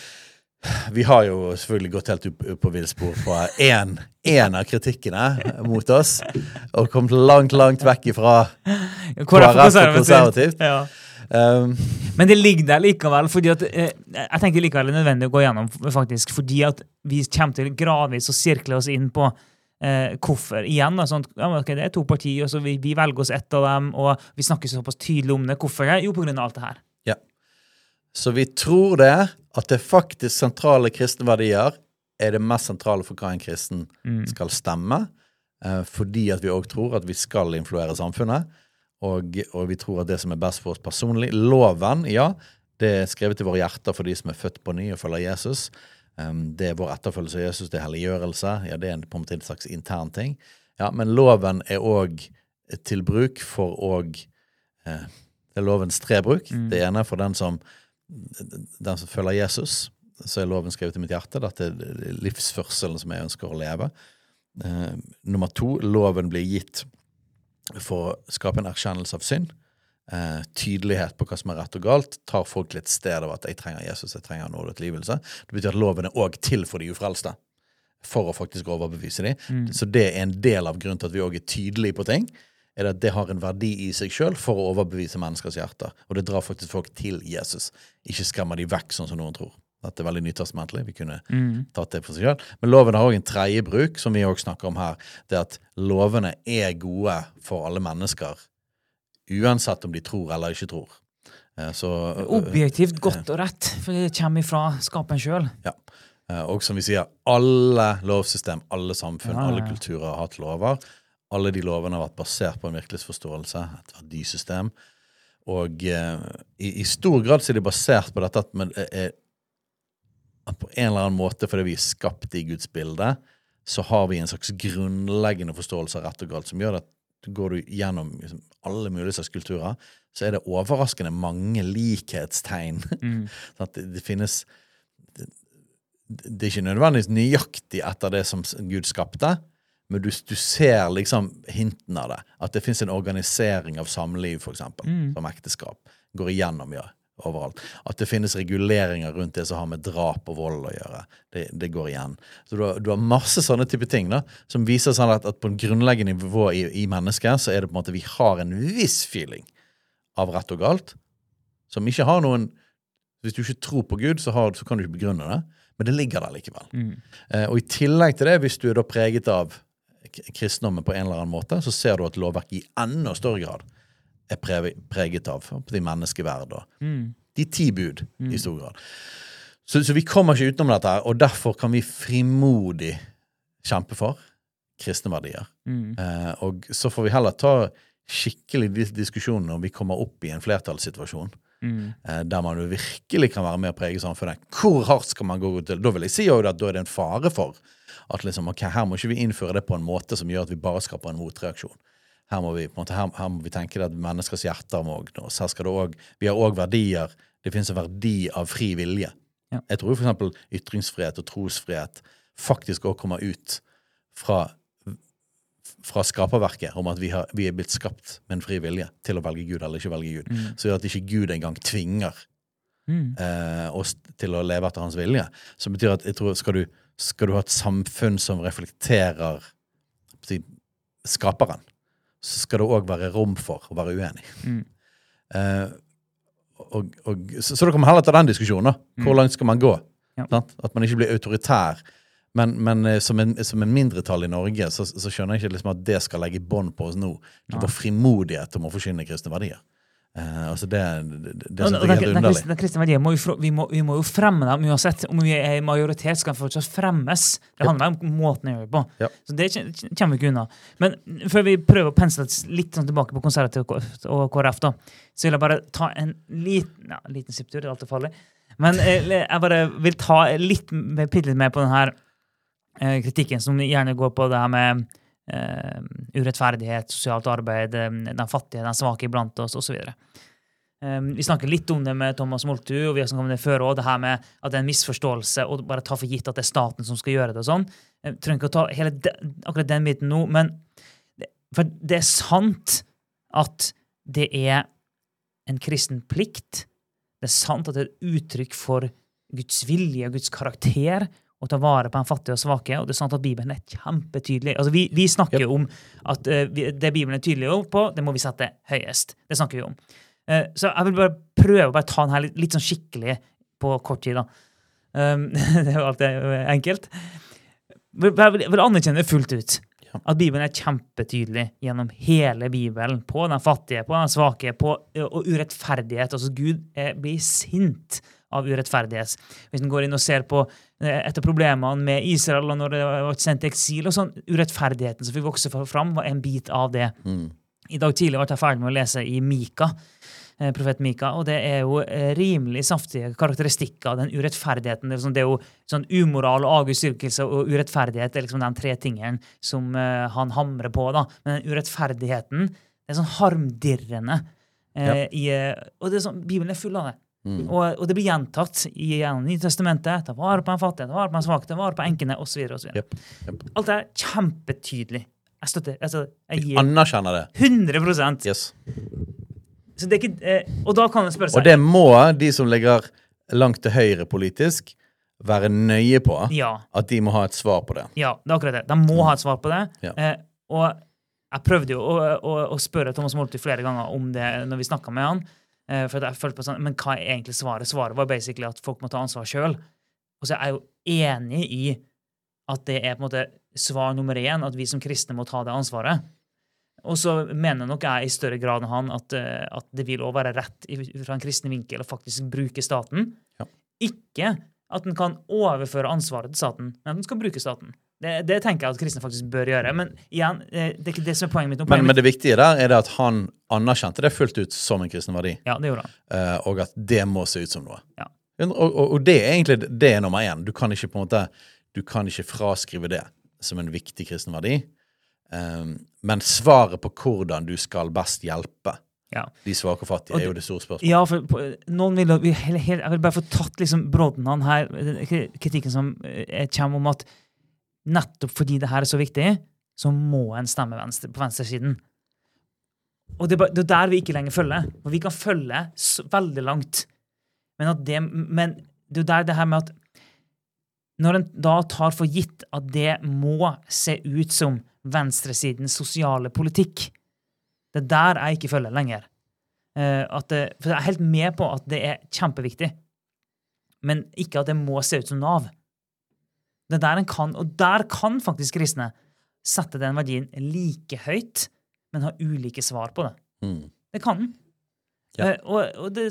vi har jo selvfølgelig gått helt på villspor på en av kritikkene mot oss, og kommet langt vekk ifra KrF og konservativt. Ja. Men det ligger der likevel, fordi at jeg tenker likevel det nødvendig å gå gjennom faktisk, fordi at vi kommer til gradvis å sirkle oss inn på hvorfor igjen da, sånn, okay, det 2 partier, og så vi velger oss ett av dem, og vi snakker såpass tydelig om det. Hvorfor det? Jo, på grunn av alt det her. Ja. Så vi tror det, at det faktisk sentrale kristne verdier det mest sentrale for hva en kristen skal stemme, fordi at vi også tror at vi skal influere samfunnet, og vi tror at det som best for oss personlig, loven, det skrevet i våre hjerter for de som født på ny og følger Jesus. Det vår etterfølgelse av Jesus, det helliggjørelse, det på en måte en slags intern ting. Ja, men loven også til bruk for det lovens 3 bruk. Det ene for den som følger Jesus, så loven skrevet i mitt hjerte, dette livsførselen som jeg ønsker å leve. Nummer 2, loven blir gitt for å skape en erkjennelse av synd, tydelighet på hva som rett og galt, tar folk litt sted av at jeg trenger Jesus, jeg trenger nåde og tilgivelse. Det betyr at loven også til for de ufrelste, for å faktisk overbevise dem. Så det en del av grunnen til at vi også tydelige på ting, at det har en verdi i seg selv for å overbevise menneskers hjerter. Og det drar faktisk folk til Jesus. Ikke skremmer de vekk sånn som noen tror. Dette veldig nytestamentlig. Vi kunne tatt det for seg selv. Men loven har også en 3. bruk, som vi også snakker om her. Det at lovene gode for alle mennesker, uansett om de tror eller ikke tror. Objektivt godt og rett, for det kommer fra skaperen selv. Ja. Og som vi sier, alle lovsystem, alle samfunn, alle kulturer har hatt lover. Alle de lovene har vært basert på en virkelighetsforståelse, et verdisystem. Og i stor grad så det basert på dette at på en eller annen måte, fordi vi skapt i Guds bilde, så har vi en slags grunnleggende forståelse av rett og galt, som gjør at går du gjennom liksom, alle mulige slags kulturer, så det overraskende mange likhetstegn. Sånn at det finnes det ikke nødvendigvis nøyaktig etter det som Gud skapte, men du ser liksom hinten av det. At det finnes en organisering av samliv, for eksempel, som ekteskap. Går igjennom, overalt. At det finnes reguleringer rundt det som har med drap og vold å gjøre. Det går igjen. Så du har masse sånne type ting da, som viser sånn at på en grunnleggende nivå i mennesket, så det på en måte vi har en viss feeling av rett og galt, som ikke har noen. Hvis du ikke tror på Gud, så kan du ikke begrunne det, men det ligger der likevel. Og i tillegg til det, hvis du da preget av kristendommen på en eller annen måte, så ser du at lovverket i enda større grad preget av de menneskeverd og de 10 bud i stor grad. Så vi kommer ikke utenom dette her, og derfor kan vi frimodig kjempe for kristne verdier. Og så får vi heller ta skikkelig diskusjoner når vi kommer opp i en flertallssituasjon, der man jo virkelig kan være med å prege samfunnet. Hvor hardt skal man gå til? Da vil jeg si jo at da er det en fare for at liksom, ok, her må ikke vi innføre det på en måte som gjør at vi bare skaper en motreaksjon. Her må vi, på en måte, her må vi tenke at menneskers hjerter må nås. Her skal det også, vi har også verdier. Det finnes en verdi av fri vilje. Ja. Jeg tror for eksempel ytringsfrihet og trosfrihet faktisk også kommer ut fra skaperverket om at vi er blitt skapt med en fri vilje til å velge Gud eller ikke velge Gud. Så gjør at ikke Gud engang tvinger oss til å leve etter hans vilje. Så betyr at jeg tror, skal du ha et samfunn som reflekterer skaperen, så skal det også være rom for å være uenig. Så da kan man heller ta den diskusjonen da. Hvor langt skal man gå? Ja. At man ikke blir autoritær. Men som en mindretall i Norge, så skjønner jeg ikke liksom at det skal legge bånd på oss nå. Det var frimodighet om å forkynne kristne verdier. Altså det synes jeg er helt underlig. Den kristne verdier, vi må jo fremme dem uansett. Om vi er i majoritet, skal de fortsatt fremmes. Det handler om måten å gjøre det på. Ja. Så det kommer vi ikke unna. Men før vi prøver å pensle litt sånn tilbake på konservativ og KrF da, så vil jeg bare ta en liten sipptur, det er alltid farlig. Men jeg bare vil ta litt mer på den her kritikken som gjerne går på det her med urettferdighet, sosialt arbeid, den fattige, den svake iblant oss, og så videre. Vi snakker litt om det med Thomas Moltu, og vi har snakket om det før også, det her med at det er en misforståelse, og bare ta for gitt at det er staten som skal gjøre det og sånn. Jeg trenger ikke å ta akkurat den biten nå, men for det er sant at det er en kristen plikt. Det er sant at det er et uttrykk for Guds vilje og Guds karakter, å ta vare på en fattige og svake, og det er sant at Bibelen er kjempetydelig. Altså vi snakker jo om at det Bibelen er tydelig på, det må vi sette høyest. Det snakker vi om. Så jeg vil bare prøve å ta den her litt sånn skikkelig på kort tid da. Det er jo alltid enkelt. Jeg vil anerkjenne fullt ut at Bibelen er kjempetydelig gjennom hele Bibelen, på den fattige, på den svake, på og urettferdighet. Altså Gud blir sint av urettferdighet. Hvis den går inn og ser på etter problemene med Israel og når det var sendt til eksil og sånn, urettferdigheten som vi vokser fram var en bit av det. I dag tidlig var jeg ferdig med å lese i Mika, profet Mika, og det er jo rimelig saftige karakteristikker av den urettferdigheten. Det er jo sånn umoral og avgudsdyrkelse og urettferdighet, det er liksom de tre tingene som han hamrer på da. Men den urettferdigheten, det er sånn harmdirrende. Og det er sånn, Bibelen er full av det. Og det blir gjentatt i Nye Testamentet, ta vare på en fattig, ta vare på en svak, ta vare på enkene, og så videre, og så videre. Alt er kjempetydelig. Jeg støtter, jeg anerkjenner det. 100%. Yes. Så det er ikke, og da kan jeg spørre seg. Og det må de som ligger langt til høyre politisk være nøye på, at de må ha et svar på det. Ja, det er akkurat det. De må ha et svar på det. Og jeg prøvde jo å spørre Thomas Moltu flere ganger om det når vi snakket med han, for jeg følte på sånn, men hva er egentlig svaret? Svaret var basically at folk må ta ansvar selv. Og så er jeg jo enig i at det er på en måte svar nummer 1, at vi som kristne må ta det ansvaret. Og så mener nok jeg i større grad enn han at det vil også være rett fra en kristen vinkel å faktisk bruke staten. Ikke at den kan overføre ansvaret til staten, men at den skal bruke staten. Det tenker jeg at kristne faktisk bør gjøre, men igjen, det er ikke det som er poenget mitt. Men det viktige der er det at han anerkjente det fullt ut som en kristen verdi. Ja, det gjorde han. Og at det må se ut som noe. Ja. Og det er egentlig det er nummer 1. Du kan ikke på en måte, du kan ikke fraskrive det som en viktig kristen verdi, men svaret på hvordan du skal best hjelpe de svake og fattige er jo det store spørsmålet. Ja, for noen jeg vil bare få tatt liksom brodden han her, kritikken som kommer om at nettopp fordi det her er så viktig, så må en stemme på venstresiden. Og det er der vi ikke lenger følger. For vi kan følge veldig langt. Men det er der det her med at når en da tar for gitt at det må se ut som venstresidens sosiale politikk, det er der jeg ikke følger lenger. For jeg er helt med på at det er kjempeviktig, men ikke at det må se ut som Nav. Det er der en kan, og der kan faktisk kristne sette den verdien like høyt, men ha ulike svar på det. Det kan den. Og det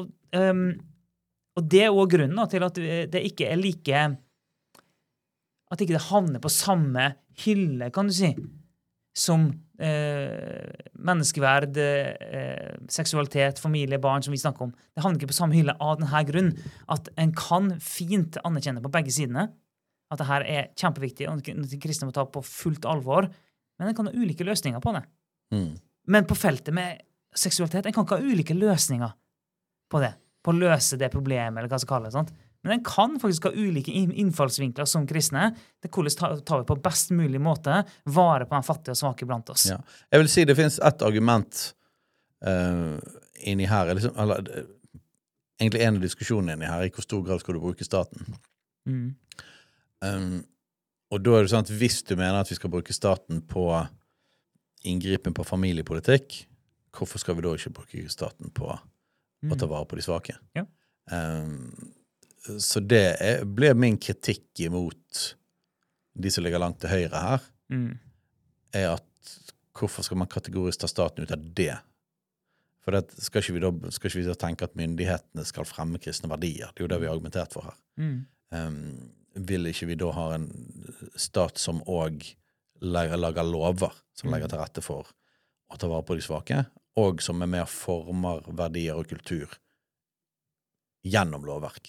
er også grunnen til at det ikke er like, at ikke det havner på samme hylle, kan du si, som menneskeverd, seksualitet, familie, barn, som vi snakker om. Det havner ikke på samme hylle av denne grunn at en kan fint anerkjenne på begge sidene at det her kjempeviktig, og kristne må ta på fullt alvor, men en kan ha ulike løsninger på det. Men på feltet med seksualitet, en kan ikke ha ulike løsninger på det, på å løse det problemet, eller hva som kalles, sant? Men en kan faktisk ha ulike innfallsvinkler som kristne. Det hvordan tar vi på best mulig måte vare på den fattige og svake blant oss. Ja. Jeg vil si det finnes et argument inni her, eller egentlig en av diskusjonene inni her, i hvor stor grad skal du bruke staten. Og da det sånn at hvis du mener at vi skal bruke staten på inngripen på familiepolitikk, hvorfor skal vi da ikke bruke staten på å ta vare på de svake? Ja. Så det ble min kritikk imot de som ligger langt til høyre her, at hvorfor skal man kategorisk ta staten ut av det? For det skal ikke vi da tenke at myndighetene skal fremme kristne verdier? Det er jo det vi har argumentert for her. Vil ikke vi da ha en stat som også lager lover, som legger til rette for å ta vare på de svake, og som mer former verdier og kultur gjennom lovverk?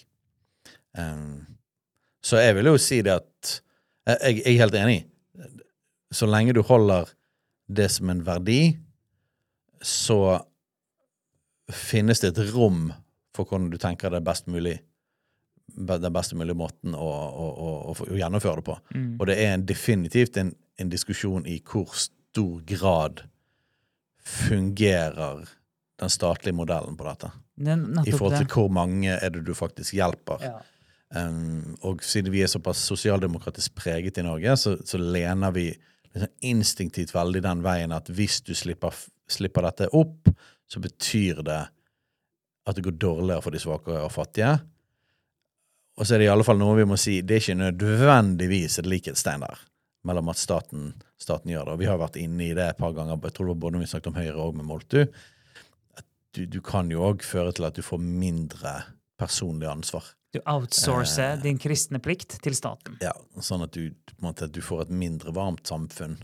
Så jeg vil jo si det at jeg er helt enig. Så lenge du holder det som en verdi, så finnes det et rom for hvordan du tenker det den best mulige måten å gjennomføre det på. Og det definitivt en diskusjon i hvor stor grad fungerer den statlige modellen på dette. I forhold til hvor mange det du faktisk hjelper. Ja. Og siden vi såpass sosialdemokratisk preget i Norge, så lener vi instinktivt veldig den veien at hvis du slipper dette opp, så betyr det at det går dårligere for de svake og fattige. Og så det i alle fall noe vi må si, det ikke nødvendigvis et likhetstegn der, mellom at staten gjør det. Og vi har vært inne i det et par ganger, jeg tror det var både når vi snakket om Høyre og med Moltu, at du kan jo også føre til at du får mindre personlig ansvar. Du outsourcer din kristne plikt til staten. Ja, sånn at du får et mindre varmt samfunn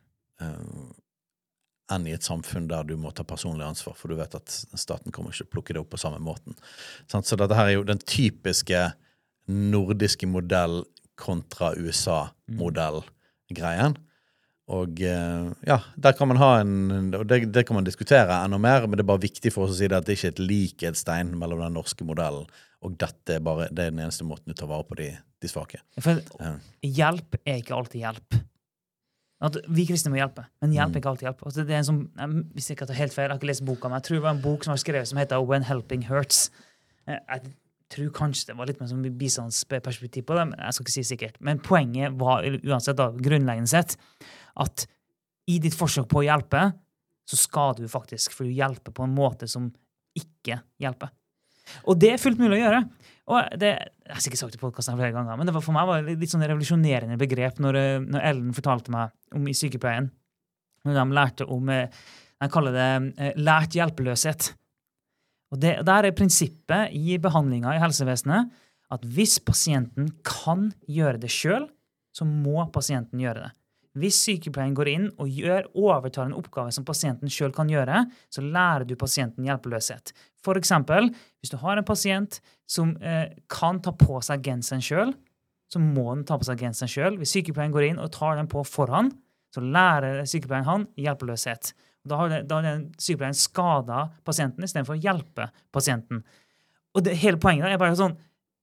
enn i et samfunn der du må ta personlig ansvar, for du vet at staten kommer ikke til å plukke det opp på samme måten. Så dette her jo den typiske nordiske modell kontra USA-modell-greien. Og ja, der kan man ha og det kan man diskutere enda mer, men det er bare viktig for oss å si det at det ikke er et likhetstegn mellom den norske modellen, og dette det den eneste måten du tar vare på de svake. For hjelp ikke alltid hjelp. At vi kristne må hjelpe, men hjelp ikke alltid hjelp. Altså, det en som, hvis jeg ikke tar helt feil, jeg har ikke lest boka, men jeg tror det var en bok som var skrevet som heter When Helping Hurts. Jeg tror kanskje det var litt mer som bistandsperspektiv på det, men jeg skal ikke si sikkert. Men poenget var uansett da, grunnleggende sett, at i ditt forsøk på å hjelpe, så skal du faktisk, for du hjelper på en måte som ikke hjelper. Og det fullt mulig å gjøre. Og det, jeg har sikkert sagt det på podcasten flere ganger, men det var for meg var litt sånn revolusjonerende begrep når Ellen fortalte meg om i sykepleien, når de lærte om, de kaller det lært hjelpeløshet. Og der prinsippet i behandlingen i helsevesenet at hvis pasienten kan gjøre det selv, så må pasienten gjøre det. Hvis sykepleien går inn og overtar en oppgave som pasienten selv kan gjøre, så lærer du pasienten hjelpeløshet. For eksempel, hvis du har en pasient som kan ta på seg genseren selv, så må den ta på seg genseren selv. Hvis sykepleien går inn og tar den på forhånd, så lærer sykepleien han hjelpeløshet. Da har den sykepleien skadet pasienten i stedet for å hjelpe pasienten. Og hele poenget der bare sånn,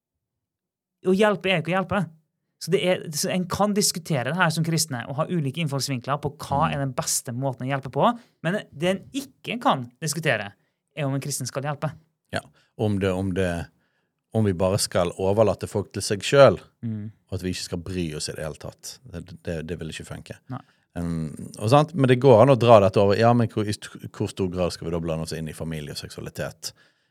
å hjelpe ikke å hjelpe. Så en kan diskutere det her som kristne og ha ulike innfallsvinkler på hva den beste måten å hjelpe på, men det en ikke kan diskutere om en kristen skal hjelpe. Ja, om vi bare skal overlate folk til seg selv, og at vi ikke skal bry oss i det hele tatt. Det vil ikke funke. Men det går an å dra dette over. Ja, men hvor stor grad skal vi da blande oss inn i familie og seksualitet?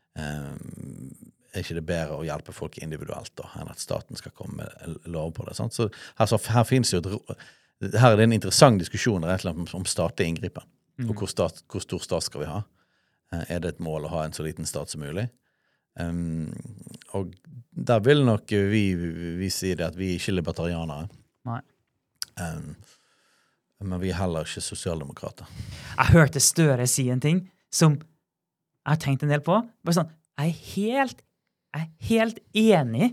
Er ikke det bedre å hjelpe folk individuelt da, enn at staten skal komme med lov på det? Sant? Så her finnes jo her det en interessant diskusjon rett og slett om statlig inngripen. Og hvor stor stat skal vi ha? Er det et mål å ha en så liten stat som mulig? Og der vil nok vi si det at vi ikke er libertarianere. Nei. Men vi heller ikke sosialdemokrater. Jeg hørte Støre si en ting som jeg har tenkt en del på. Bare sånn, jeg er helt enig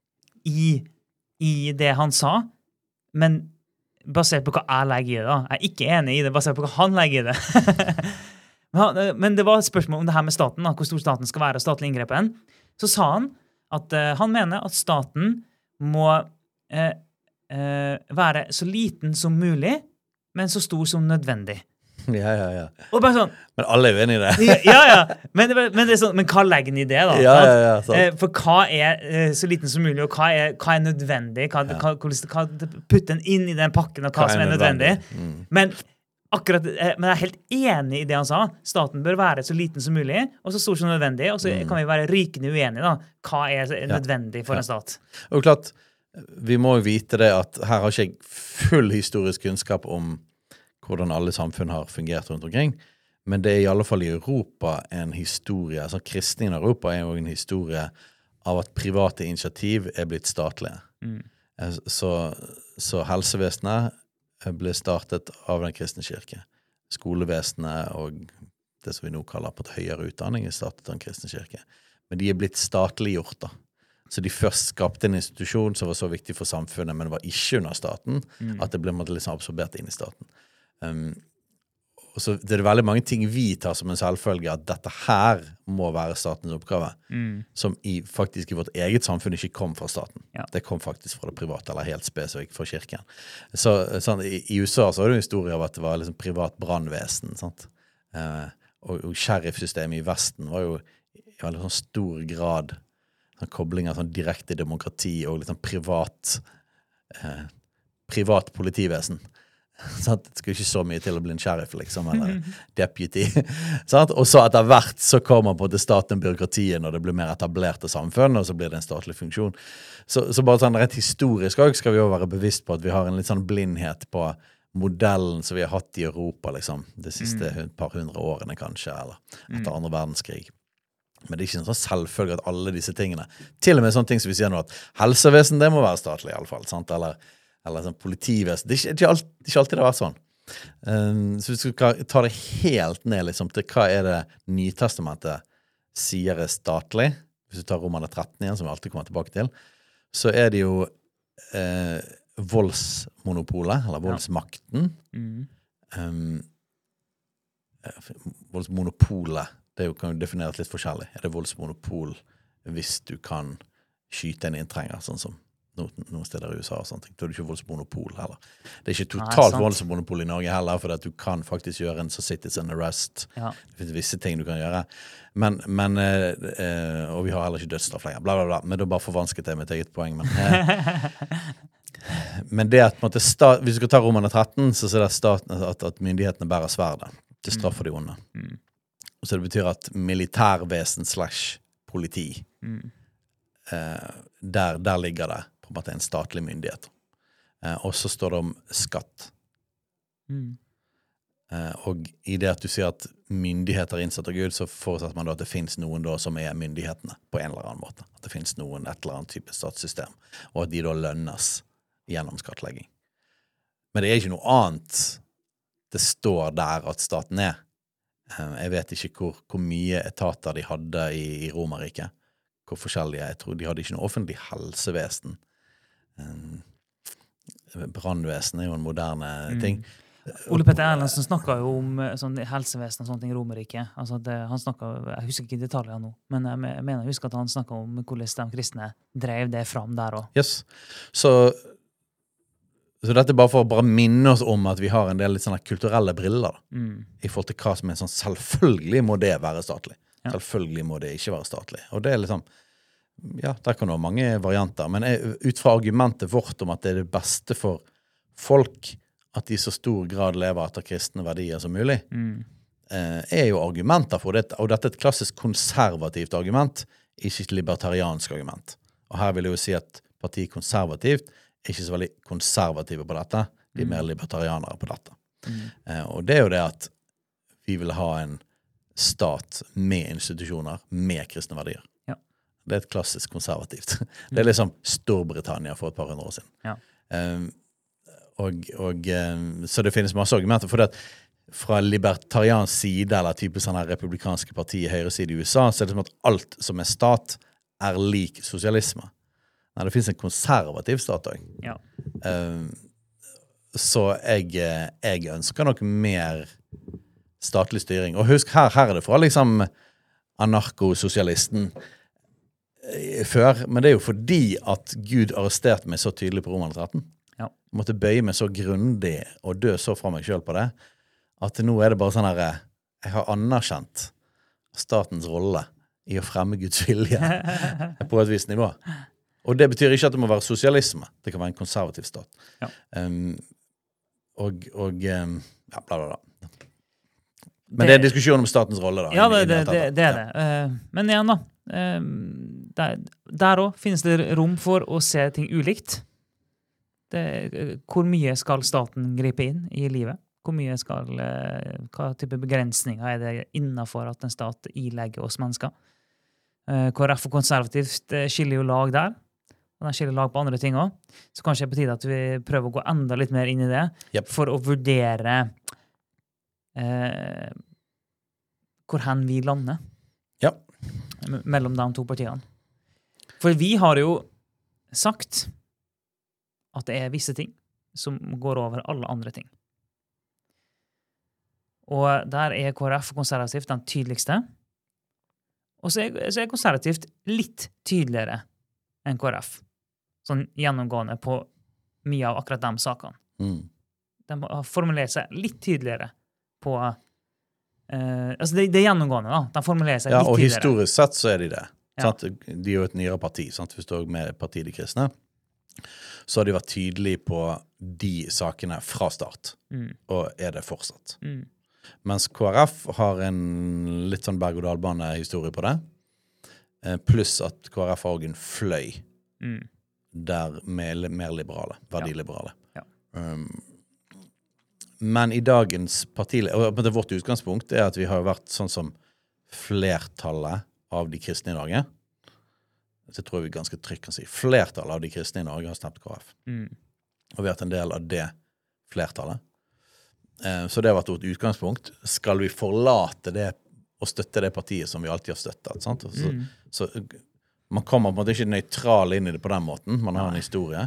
i det han sa, men basert på hva jeg legger i det da. Jeg er ikke enig i det basert på hva han legger i det. Men det var et spørsmål om det her med staten, da, hvor stor staten skal være, statlig inngrepen. Så sa han at han mener at staten må være så liten som mulig, men så stor som nødvendig. Ja. Og bare sånn, Men alle er jo enig i det. ja. Men det er sånn, men hva legger den i det da? Ja, sant. For hva så liten som mulig, og hva er nødvendig? Hva putter den inn i den pakken, og hva som er nødvendig? Men jeg er helt enig i det han sa. Staten bør være så liten som mulig, og så stor som nødvendig, og så kan vi være rykende uenige da. Hva er nødvendig for en stat? Og klart, vi må jo vite det at her har ikke jeg full historisk kunnskap om hvordan alle samfunn har fungert rundt omkring, men det er i alle fall i Europa en historie, altså kristningen i Europa er jo en historie av at private initiativ er blitt statlige. Så helsevesenet ble startet av den kristne kirke. Skolevesenet og det som vi nå kaller på høyere utdanning er startet av den kristne kirke. Men de er blitt statliggjort da. Så de først skapte en institusjon som var så viktig for samfunnet, men var ikke under staten, at det ble liksom absorbert inn i staten. Og så det er veldig mange ting vi tar som en selvfølge, at dette her må være statens oppgave, som faktisk i vårt eget samfunn ikke kom fra staten. Ja. Det kom faktisk fra det private, eller helt spesifikt fra kirken. Så sånn, i USA så var det en historie av at det var liksom privat brannvesen, sant? Og sheriffsystemet i Vesten var jo i veldig sånn stor grad sånn kobling av sånn direkte demokrati og liksom privat politivesen. Sånn, det skulle ikke så mye til å bli en sheriff, liksom, eller deputy. Sånn, og så etter hvert så kommer på det staten byråkratiet når det blir mer etablert av samfunn, og så blir det en statlig funksjon. Så bare sånn rett historisk også skal vi jo være bevisst på at vi har en litt sånn blindhet på modellen som vi har hatt i Europa, liksom, de siste par hundre årene kanskje, eller etter andre verdenskrig. Men det er ikke en sånn selvfølge at alle disse tingene, til og med sånne ting som vi sier nå, at helsevesen, det må være statlig i alle fall, sant? Eller sånn politivesen. Det er ikke alltid det har vært sånn. Så vi skal ta det helt ned liksom, til hva er det Nytestamentet sier er statlig. Hvis du tar Romerne 13 igjen, som vi alltid kommer tilbake til, så er det jo voldsmonopolet, eller voldsmakten. Voldsmonopolet, det kan jo defineres litt forskjellig. Er det voldsmonopol hvis du kan skyte en inntrenger, sånn som noen steder i USA og sånt. Da er det ikke voldsmonopol heller. Det er ikke totalt voldsmonopol i Norge heller, for at du kan faktisk gjøre en citizen arrest. Ja. Det finnes visse ting du kan gjøre. Men og vi har heller ikke dødsstraff lenger. Bla, bla, bla. Men da bare forvansket jeg mitt eget poeng. Men det at hvis du skal ta Romerne 13, så er det staten at myndighetene bærer sverdet. Det straffer de onde. Så det betyr at militærvesen / politi der ligger det på en måte en statlig myndighet. Og så står det om skatt. Og i det at du sier at myndigheter er innsatt av Gud, så forutsetter man da at det finnes noen da som er myndighetene på en eller annen måte. At det finnes noen et eller annet type statssystem, og at de da lønnes gjennom skattlegging. Men det er ikke noe annet det står der at staten er. Jeg vet ikke hvor mye etater de hadde i Romerriket. Hvor forskjellige, jeg tror de hadde ikke noe offentlig helsevesen. Brandvesen er jo en moderne ting. Ole Petter Erlandsen snakket jo om sånn helsevesen og sånt i Romerriket. Altså han snakket, jeg husker ikke detaljer nå, men jeg mener jeg husker at han snakket om hvordan de kristne drev det fram der også. Yes. Så dette er bare for å bare minne oss om at vi har en del litt sånne kulturelle briller i forhold til hva som er sånn, selvfølgelig må det være statlig. Ja. Selvfølgelig må det ikke være statlig. Og det er liksom, ja, der kan det være mange varianter, men ut fra argumentet vårt om at det er det beste for folk at de i så stor grad lever etter kristne verdier som mulig, er jo argumenter for det, og dette er et klassisk konservativt argument, ikke et libertariansk argument. Og her vil jeg jo si at partiet konservativt ikke så veldig konservative på dette, de er mer libertarianere på dette. Og det er jo det at vi vil ha en stat med institusjoner, med kristne verdier. Ja. Det er et klassisk konservativt. Det er liksom Storbritannia for et par hundre år siden. Ja. Så det finnes masse argumenter for det at fra libertariansk side, eller type sånne republikanske partier, høyreside i USA, så det som at alt som stat lik sosialisme. Nei, det finnes en konservativ stat også. Ja. Så jeg ønsker nok mer statlig styring. Og husk, her det fra liksom anarkososialisten før, men det jo fordi at Gud arresterte meg så tydelig på Romernes 13. Ja. Jeg måtte bøye meg så grundig og dø så fra meg selv på det, at nå det bare sånn her, jeg har anerkjent statens rolle i å fremme Guds vilje på et visst nivå. Og det betyr ikke at det må være sosialisme. Det kan være en konservativ stat. Ja. Ja, bla, bla, bla. Men det diskusjon om statens rolle, da. Ja, det det. Men igjen da, der også finnes det rom for å se ting ulikt. Hvor mye skal staten gripe inn i livet? Hvor mye hva type begrensninger det innenfor at en stat ilegger oss mennesker? KrF og konservativt skiller jo lag der, og de skiller lag på andre ting også. Så kanskje det på tide at vi prøver å gå enda litt mer inn i det, for å vurdere hvor hen vi lander mellom de to partiene. For vi har jo sagt at det visse ting som går over alle andre ting. Og der KrF og konservativt den tydeligste. Og så konservativt litt tydeligere enn KrF. Sånn gjennomgående på mye av akkurat de sakene. De har formulert seg litt tydeligere på altså det gjennomgående da. De formulerer seg litt tydeligere. Ja, og historisk sett så de det. Ja. De jo et nyere parti, sant? Hvis du er med partiet de kristne, så har de vært tydelige på de sakene fra start, og det fortsatt. Mens KrF har en litt sånn berg-og-dal-bane-historie på det, pluss at KrF har også en fløy der med mer liberale, verdiliberale. Ja. Men i dagens og vårt utgangspunkt at vi har vært sånn som flertallet av de kristne i Norge. Så tror jeg vi ganske trygt kan si. Flertallet av de kristne i Norge har stemt KrF. Og vi har vært en del av det flertallet. Så det har vært vårt utgangspunkt. Skal vi forlate det og støtte det partiet som vi alltid har støttet? Sant? Så man kommer på en måte ikke nøytral inn i det på den måten. Man har en historie.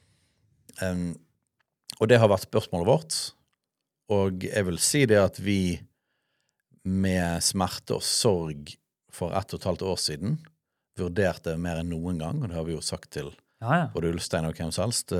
Og det har vært spørsmålet vårt. Og jeg vil si det at vi med smerte og sorg for 1,5 år siden vurderte mer enn noen gang, og det har vi jo sagt til både Ulstein og hvem som helst,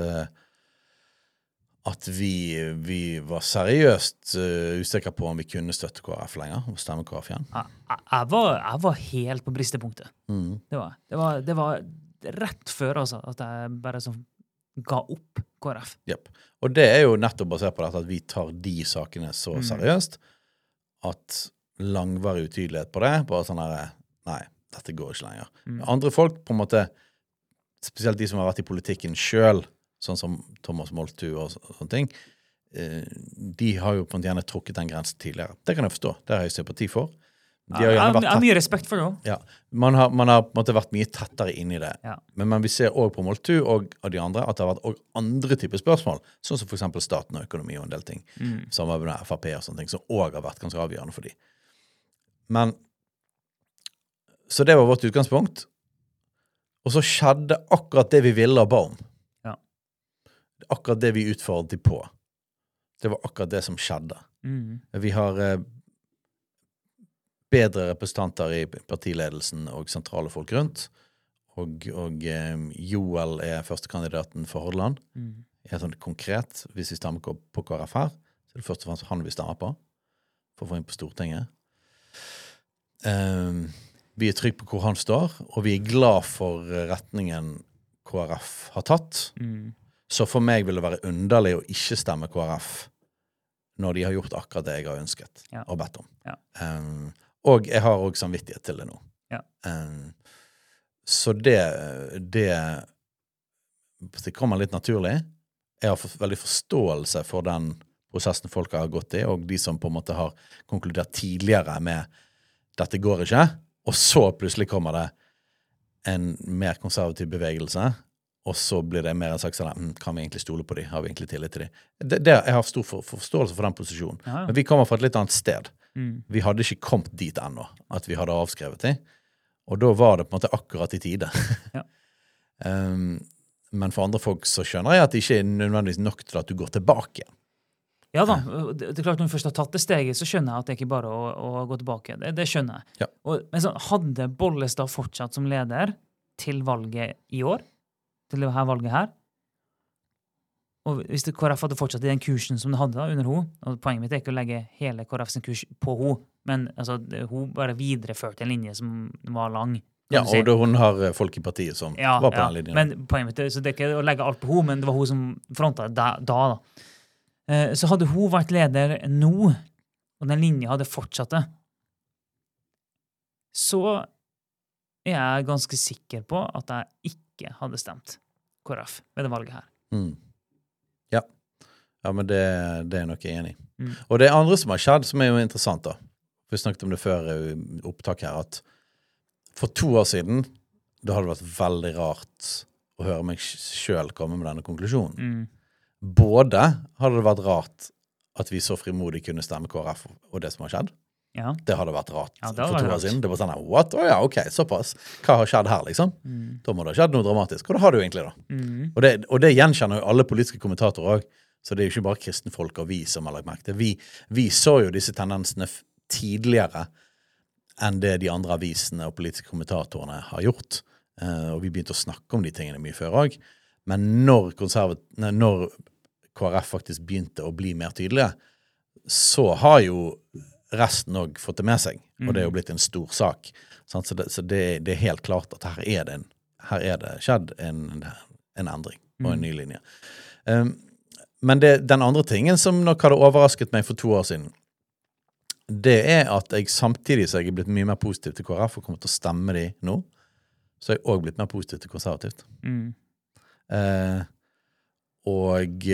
at vi var seriøst usikre på om vi kunne støtte KrF lenger, og stemme KrF igjen. Jeg var helt på bristepunktet. Det var rett før altså, at jeg bare sånn ga opp KrF. Yep. Og det jo nettopp basert på dette at vi tar de sakene så seriøst, at langvarig utydelighet på det, bare sånn her, nei, dette går ikke lenger. Andre folk, på en måte, spesielt de som har vært i politikken selv, sånn som Thomas Moltu og sånne ting, de har jo på en gjerne trukket den grensen tidligere. Det kan jeg forstå. Det har jeg sympati for. Jeg har mye respekt for det også. Ja. Man har på en måte vært mye tettere inn i det. Ja. Men vi ser også på Moltu og de andre at det har vært også andre typer spørsmål, sånn som for eksempel staten og økonomi og en del ting, samarbeid med FRP og sånne ting, som også har vært ganske avgjørende for de. Men så det var vårt utgangspunkt. Og så skjedde akkurat det vi ville og ba om. Akkurat det vi utfordret de på. Det var akkurat det som skjedde. Vi har bedre representanter i partiledelsen og sentrale folk rundt, og Joel førstekandidaten for Hordaland. Helt sånn konkret, hvis vi stemmer på KrF her, så det først og fremst han vi stemmer på, for å få inn på Stortinget. Vi trygg på hvor han står, og vi glad for retningen KrF har tatt. Så for meg vil det være underlig å ikke stemme KrF når de har gjort akkurat det jeg har ønsket og bedt om. Ja. Og jeg har også samvittighet til det nå. Ja. Så det kommer litt naturlig. Jeg har veldig forståelse for den prosessen folk har gått i, og de som på en måte har konkludert tidligere med dette går ikke, og så plutselig kommer det en mer konservativ bevegelse, og så blir det mer en sak sånn, kan vi egentlig stole på dem? Har vi egentlig tillit til dem? Jeg har stor forståelse for den posisjonen. Ja. Men vi kommer fra et litt annet sted. Vi hadde ikke kommet dit ennå, at vi hadde avskrevet det. Og da var det på en måte akkurat i tide. Ja. Men for andre folk så skjønner jeg at det ikke er nødvendigvis nok til at du går tilbake igjen. Ja da, det er klart når du først har tatt det steget, så skjønner jeg at det ikke bare er å gå tilbake. Det skjønner jeg. Ja. Men så hadde Bollestad fortsatt som leder til valget i år, til det her valget her, og hvis KrF hadde fortsatt i den kursen som det hadde da, under hun, og poenget mitt er ikke å legge hele KrF sin kurs på hun, men altså, hun bare videreførte en linje som var lang. Ja, og da hun har folk i partiet som var på den linjen. Men poenget mitt er, så det er ikke å legge alt på hun, men det var hun som frontet da. Så hadde hun vært leder nå, og den linjen hadde fortsatt det, så er jeg ganske sikker på at jeg ikke hadde stemt KrF ved det valget her. Ja, men det er nok jeg enig i. Og det andre som har skjedd, som er jo interessant da, vi snakket om det før opptak her, at for 2 år siden, da hadde det vært veldig rart å høre meg selv komme med denne konklusjonen. Både hadde det vært rart at vi så frimodig kunne stemme KrF og det som har skjedd. Ja. Det hadde vært rart Ja, for 2 år siden. Det var sånn, what? Ja, ok, såpass. Hva har skjedd her, liksom? Da må det ha skjedd noe dramatisk. Og det har det jo egentlig da. Og det gjenkjenner jo alle politiske kommentatorer også. Så det er jo ikke bare kristenfolk og vi som har lagt merke til. Vi så jo disse tendensene tidligere enn det de andre avisene og politiske kommentatorene har gjort. Og vi begynte å snakke om de tingene mye før også. Men når KrF faktisk begynte å bli mer tydelige, så har jo resten også fått det med seg. Og det er jo blitt en stor sak. Så det er helt klart at her er det skjedd en endring og en ny linje. Men den andre tingen som nok hadde overrasket meg for 2 år siden, det er at jeg samtidig så jeg er blitt mye mer positiv til KrF og kommer til å stemme de nå, så er jeg også blitt mer positiv til konservativt. Og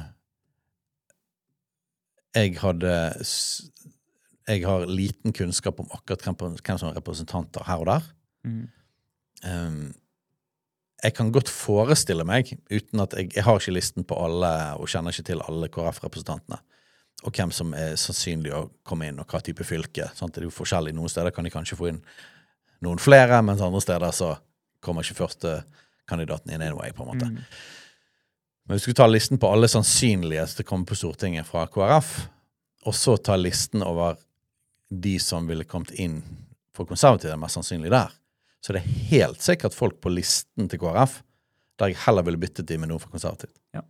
jeg har liten kunnskap om akkurat hvem som er representanter her og der. Jeg kan godt forestille meg, uten at jeg har ikke listen på alle, og kjenner ikke til alle KrF-representantene, og hvem som er sannsynlig å komme inn, og hva type fylke. Sånn, det er jo forskjellig. Noen steder kan de kanskje få inn noen flere, mens andre steder så kommer ikke første kandidaten inn anyway, på en måte. Men hvis du skulle ta listen på alle sannsynlige som kommer på Stortinget fra KrF, og så ta listen over de som ville kommet inn for konservative, mest sannsynlig der, så det er helt sikkert folk på listen til KrF der jeg heller ville byttet de med noe for konservativt. Ja.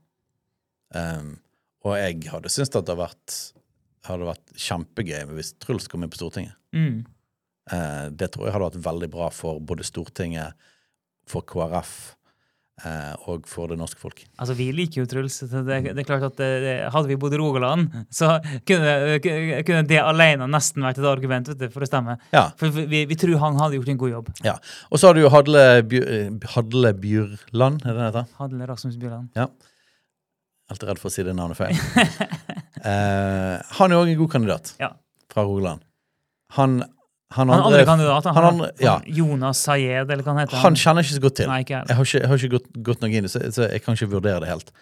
Og jeg hadde syntes at det hadde vært kjempegøy hvis Truls kom inn på Stortinget. Det tror jeg hadde vært veldig bra for både Stortinget, for KrF og for det norske folk. Altså, vi liker jo Truls. Det er klart at hadde vi bodd i Rogaland, så kunne det alene nesten vært et argument for å stemme. Ja. For vi tror han hadde gjort en god jobb. Ja, og så har du jo Hadle Bjurland, er det det heter? Hadle Rasmus Bjurland. Ja. Alltid redd for å si det navnet feil. Han er jo også en god kandidat fra Rogaland. Han andre kandidater, ja. Jonas Sayed, eller hva han heter. Han kjenner ikke så godt til. Nei, ikke jeg har ikke gått nok inn, så jeg kan ikke vurdere det helt.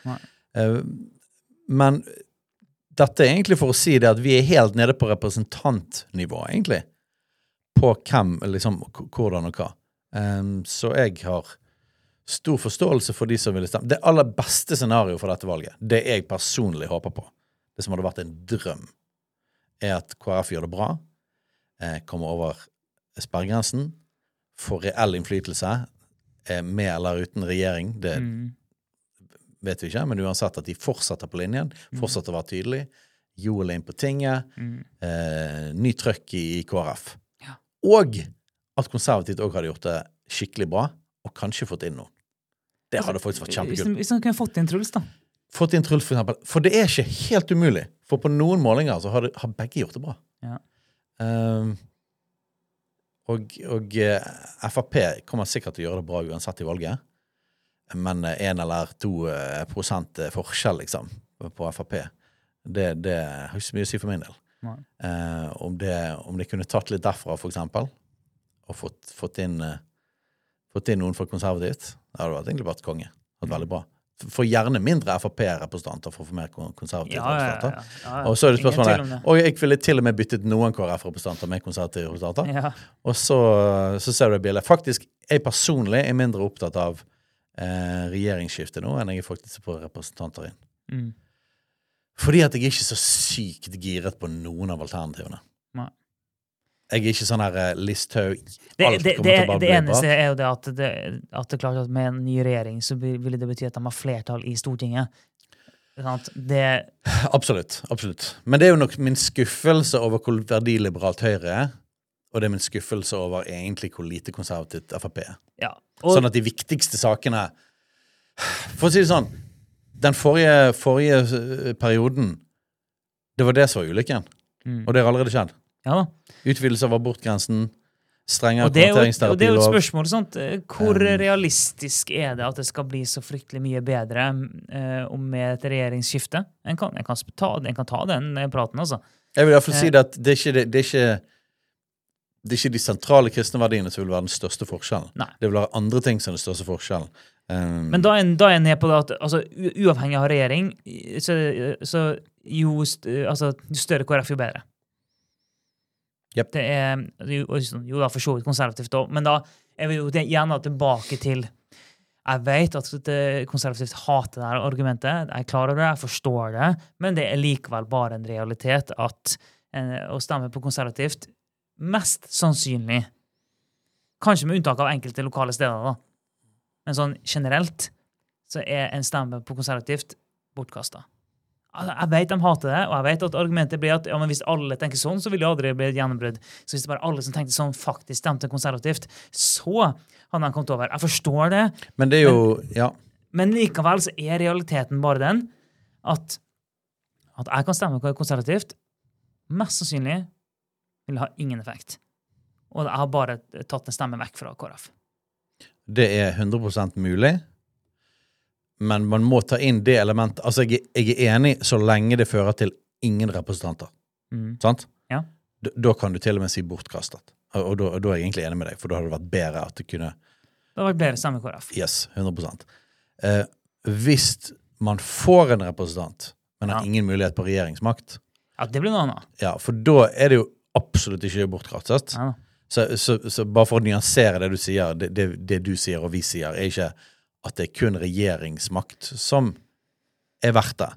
Men dette er egentlig for å si det at vi er helt nede på representantnivå, egentlig. På hvem, liksom, hvordan og hva. Så jeg har stor forståelse for de som ville stemme. Det aller beste scenario for dette valget, det jeg personlig håper på, det som hadde vært en drøm, er at KrF gjør det bra, kommer over sperregrensen, får reell innflytelse, med eller uten regjering, det vet vi ikke, men uansett at de fortsetter på linjen, fortsetter å være tydelig, Joel inn på tinget, ny trøkk i KrF. Ja. Og at konservativt også hadde gjort det skikkelig bra, og kanskje fått inn noe. Det hadde faktisk vært kjempekult. Hvis han kunne fått inn Truls, da? Fått inn Truls, for eksempel. For det er ikke helt umulig, for på noen målinger så har begge gjort det bra. Ja. Og FrP kommer sikkert til å gjøre det bra uansett i valget, men 1 eller 2% forskjell liksom, på FrP, det har ikke så mye å si for min del. Om det kunne tatt litt derfra for eksempel, og fått inn noen for konservativt, det hadde egentlig vært konge. Veldig bra. For gjerne mindre FRP-representanter for å få mer konservative representanter. Ja. Og så det spørsmålet, og jeg ville til og med byttet noen KrF-representanter med konservative representanter. Ja. Og så ser du det bildet. Faktisk, jeg personlig mindre opptatt av regjeringsskifte nå, enn jeg faktisk på representanter inn. Fordi at jeg ikke så sykt giret på noen av alternativene. Nei. Jeg ikke sånn her Listhaug. Det eneste jo det at det er klart at med en ny regjering så ville det bety at de har flertall i Stortinget. Absolutt. Men det jo nok min skuffelse over hvor verdiliberalt Høyre og det min skuffelse over egentlig hvor lite konservativt FRP Ja. Sånn at de viktigste sakene, for å si det sånn, den forrige perioden, det var det som var ulykken. Og det har allerede skjedd. Ja da. Utvidelse av abortgrensen, strengere og det konverteringsterapi. Og det jo et spørsmål, sant? Hvor realistisk det at det skal bli så fryktelig mye bedre om med et regjeringsskifte? En kan ta den praten, altså. Jeg vil i hvert fall si det at det er ikke de sentrale kristne verdiene som vil være den største forskjellen. Nei. Det vil være andre ting som er den største forskjellen. Men da er jeg ned på det at altså, uavhengig av regjering, så jo større KrF, jo bedre. Yep. Det jo da for så vidt konservativt også, men da vi jo gjerne tilbake til jeg vet at konservativt hater det her argumentet, jeg klarer det, jeg forstår det, men det likevel bare en realitet at å stemme på konservativt mest sannsynlig, kanskje med unntak av enkelte lokale steder da, men sånn generelt så en stemme på konservativt bortkastet. Jeg vet de hater det, og jeg vet at argumentet blir at men hvis alle tenker sånn, så vil det aldri bli et gjennombrudd. Så hvis det bare alle som tenkte sånn faktisk stemte konservativt, så hadde de kommet over. Jeg forstår det. Men det jo, Men likevel så realiteten bare den at jeg kan stemme konservativt, mest sannsynlig vil ha ingen effekt. Og jeg har bare tatt en stemme vekk fra KrF. Det 100% mulig. Men man må ta inn det elementet. Altså, jeg enig så lenge det fører til ingen representanter. Sant? Ja. Da kan du til og med si bortkastet. Og da jeg egentlig enig med deg, for da hadde det vært bedre at det kunne... Det hadde vært bedre stemme KrF. Yes, 100%. Hvis man får en representant, men har ingen mulighet på regjeringsmakt... Ja, det blir noe annet. Ja, for da det jo absolutt ikke bortkastet. Ja. Så bare for å nyansere det du sier, det du sier og vi sier, ikke... at det kun regjeringsmakt som verdt det.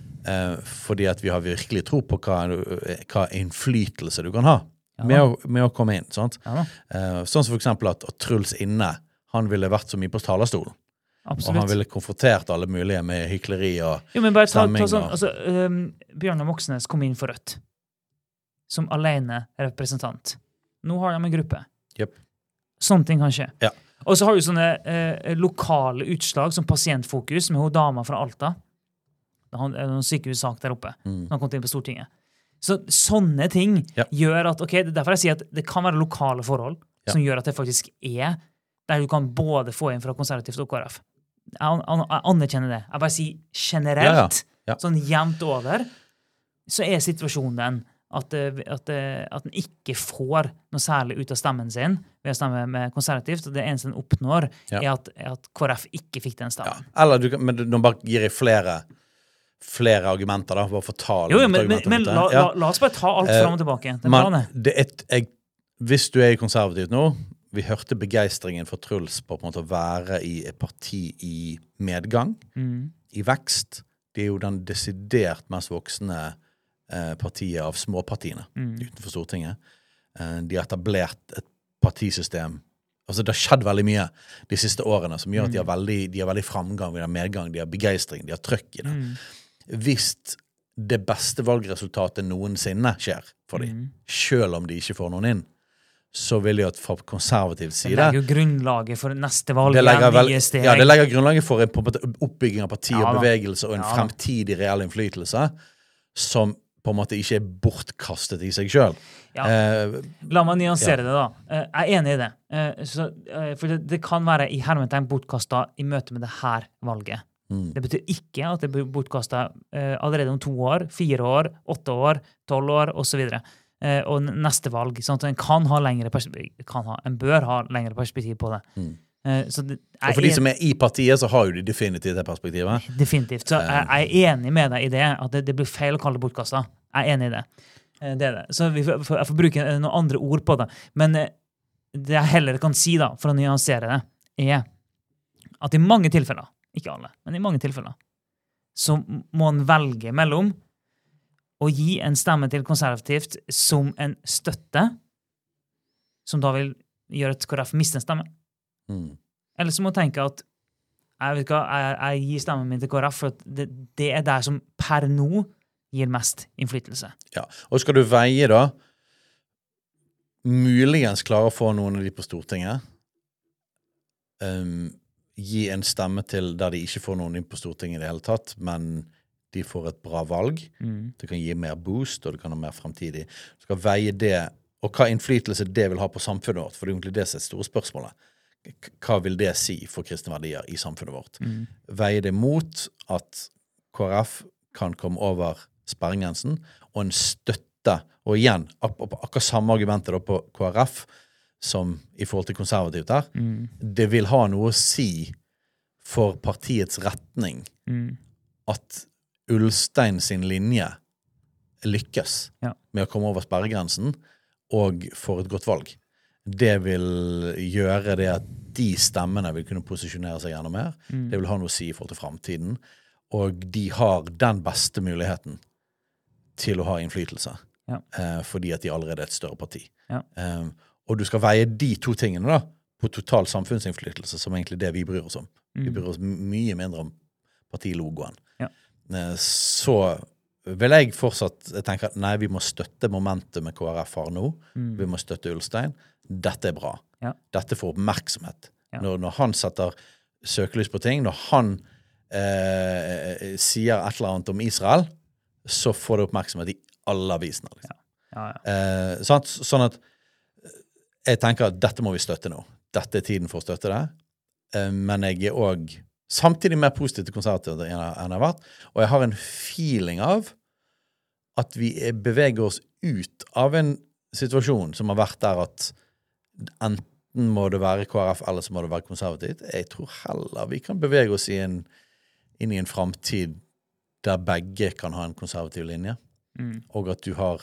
Fordi at vi har virkelig tro på hva innflytelse du kan ha med å komme inn. Sant? Ja. Sånn som for eksempel at Truls inne, han ville vært så mye på talerstolen. Absolutt. Og han ville konfrontert alle mulige med hykleri og jo, men bare stemming. Bjørnar Moxnes kom inn for Rødt som alene representant. Nå har de en gruppe. Yep. Sånne ting kan skje. Ja. Og så har du sånne lokale utslag som Pasientfokus med hun dama fra Alta. Det er noen sykehussak der oppe. Når han kom inn på Stortinget. Så sånne ting gjør at, det er derfor jeg sier at det kan være lokale forhold som gjør at det faktisk der du kan både få inn fra konservativt og KrF. Jeg anerkjenner det. Jeg bare sier generelt, sånn jevnt over, så situasjonen den at den ikke får noe særlig ut av stemmen sin ved å stemme med konservativt, og det eneste den oppnår at KrF ikke fikk den stemmen. Ja. Eller men de bare gir I flere argumenter da, bare for å ta men la oss bare ta alt frem og tilbake. Hvis du I konservativt nå, vi hørte begeistringen for Truls på en måte å være I et parti I medgang, I vekst. Det jo den desidert mest voksne partiet av småpartiene utenfor Stortinget. De har etablert et partisystem. Altså det har skjedd veldig mye de siste årene som gjør at de har veldig framgang, de har medgang, de har begeistring, de har trøkk I det. Hvis det beste valgresultatet noensinne skjer for dem, selv om de ikke får noen inn, så vil jeg at fra konservativ side... Det legger jo grunnlaget for neste valg. Det legger grunnlaget for en oppbygging av parti og bevegelse og en fremtidig reell innflytelse som på en måte ikke bortkastet I seg selv. La meg nyansere det da. Jeg enig I det. For det kan være I hermetegn bortkastet I møte med det her valget. Det betyr ikke at det blir bortkastet allerede om 2 år, 4 år, 8 år, 12 år, og så videre. Og neste valg, sånn at en kan ha lengre perspektiv, en bør ha lengre perspektiv på det. Så og for de som i partiet, så har jo de definitivt det perspektivet. Definitivt. Så jeg enig med deg i det, at det blir feil å kalle det bortkastet. Jeg enig i det. Det det. Så jeg får bruke noen andre ord på det. Men det jeg heller kan si da, for å nyansere det, at i mange tilfeller, ikke alle, men i mange tilfeller, så må man velge mellom å gi en stemme til konservativt som en støtte, som da vil gjøre at KrF mister en stemme. Eller så må jeg tenke at jeg gir stemmen min til KrF, for at det der som per nå gir mest innflytelse. Ja, og skal du veie da, muligens klare å få noen av de på Stortinget, gi en stemme til der de ikke får noen inn på Stortinget i det hele tatt, men de får et bra valg. Det kan gi mer boost, og det kan ha mer fremtidig. Du skal veie det, og hva innflytelse det vil ha på samfunnet vårt, for det er egentlig det som er store spørsmålet. Hva vil det si for kristne verdier i samfunnet vårt? Veie det mot at KrF kan komme over sperregrensen, og en støtte, og igjen, akkurat samme argumentet da på KrF, som i forhold til konservativt her, det vil ha noe å si for partiets retning at Ulstein sin linje lykkes med å komme over sperregrensen og får et godt valg. Det vil gjøre det at de stemmene vil kunne posisjonere seg enda mer. Det vil ha noe å si i forhold til fremtiden, og de har den beste muligheten til å ha innflytelse, fordi at de allerede er et større parti. Og du skal veie de to tingene da, på total samfunnsinnflytelse, som egentlig det vi bryr oss om. Vi bryr oss mye mindre om partilogoen. Så vil jeg fortsatt tenke at nei, vi må støtte momentet med KrF har nå. Vi må støtte Ulstein. Dette er bra. Dette får oppmerksomhet. Når han setter søkelys på ting, når han sier et eller annet om Israel, så får det oppmerksomhet i alle avisene. Liksom. Sånn at jeg tenker at dette må vi støtte nå. Dette er tiden for å støtte det. Men jeg er også samtidig mer positiv til konservativt enn jeg har vært, og jeg har en feeling av at vi beveger oss ut av en situasjon som har vært der at enten må det være KrF eller så må det være konservativt. Jeg tror heller vi kan bevege oss inn i en fremtid der begge kan ha en konservativ linje, og at du har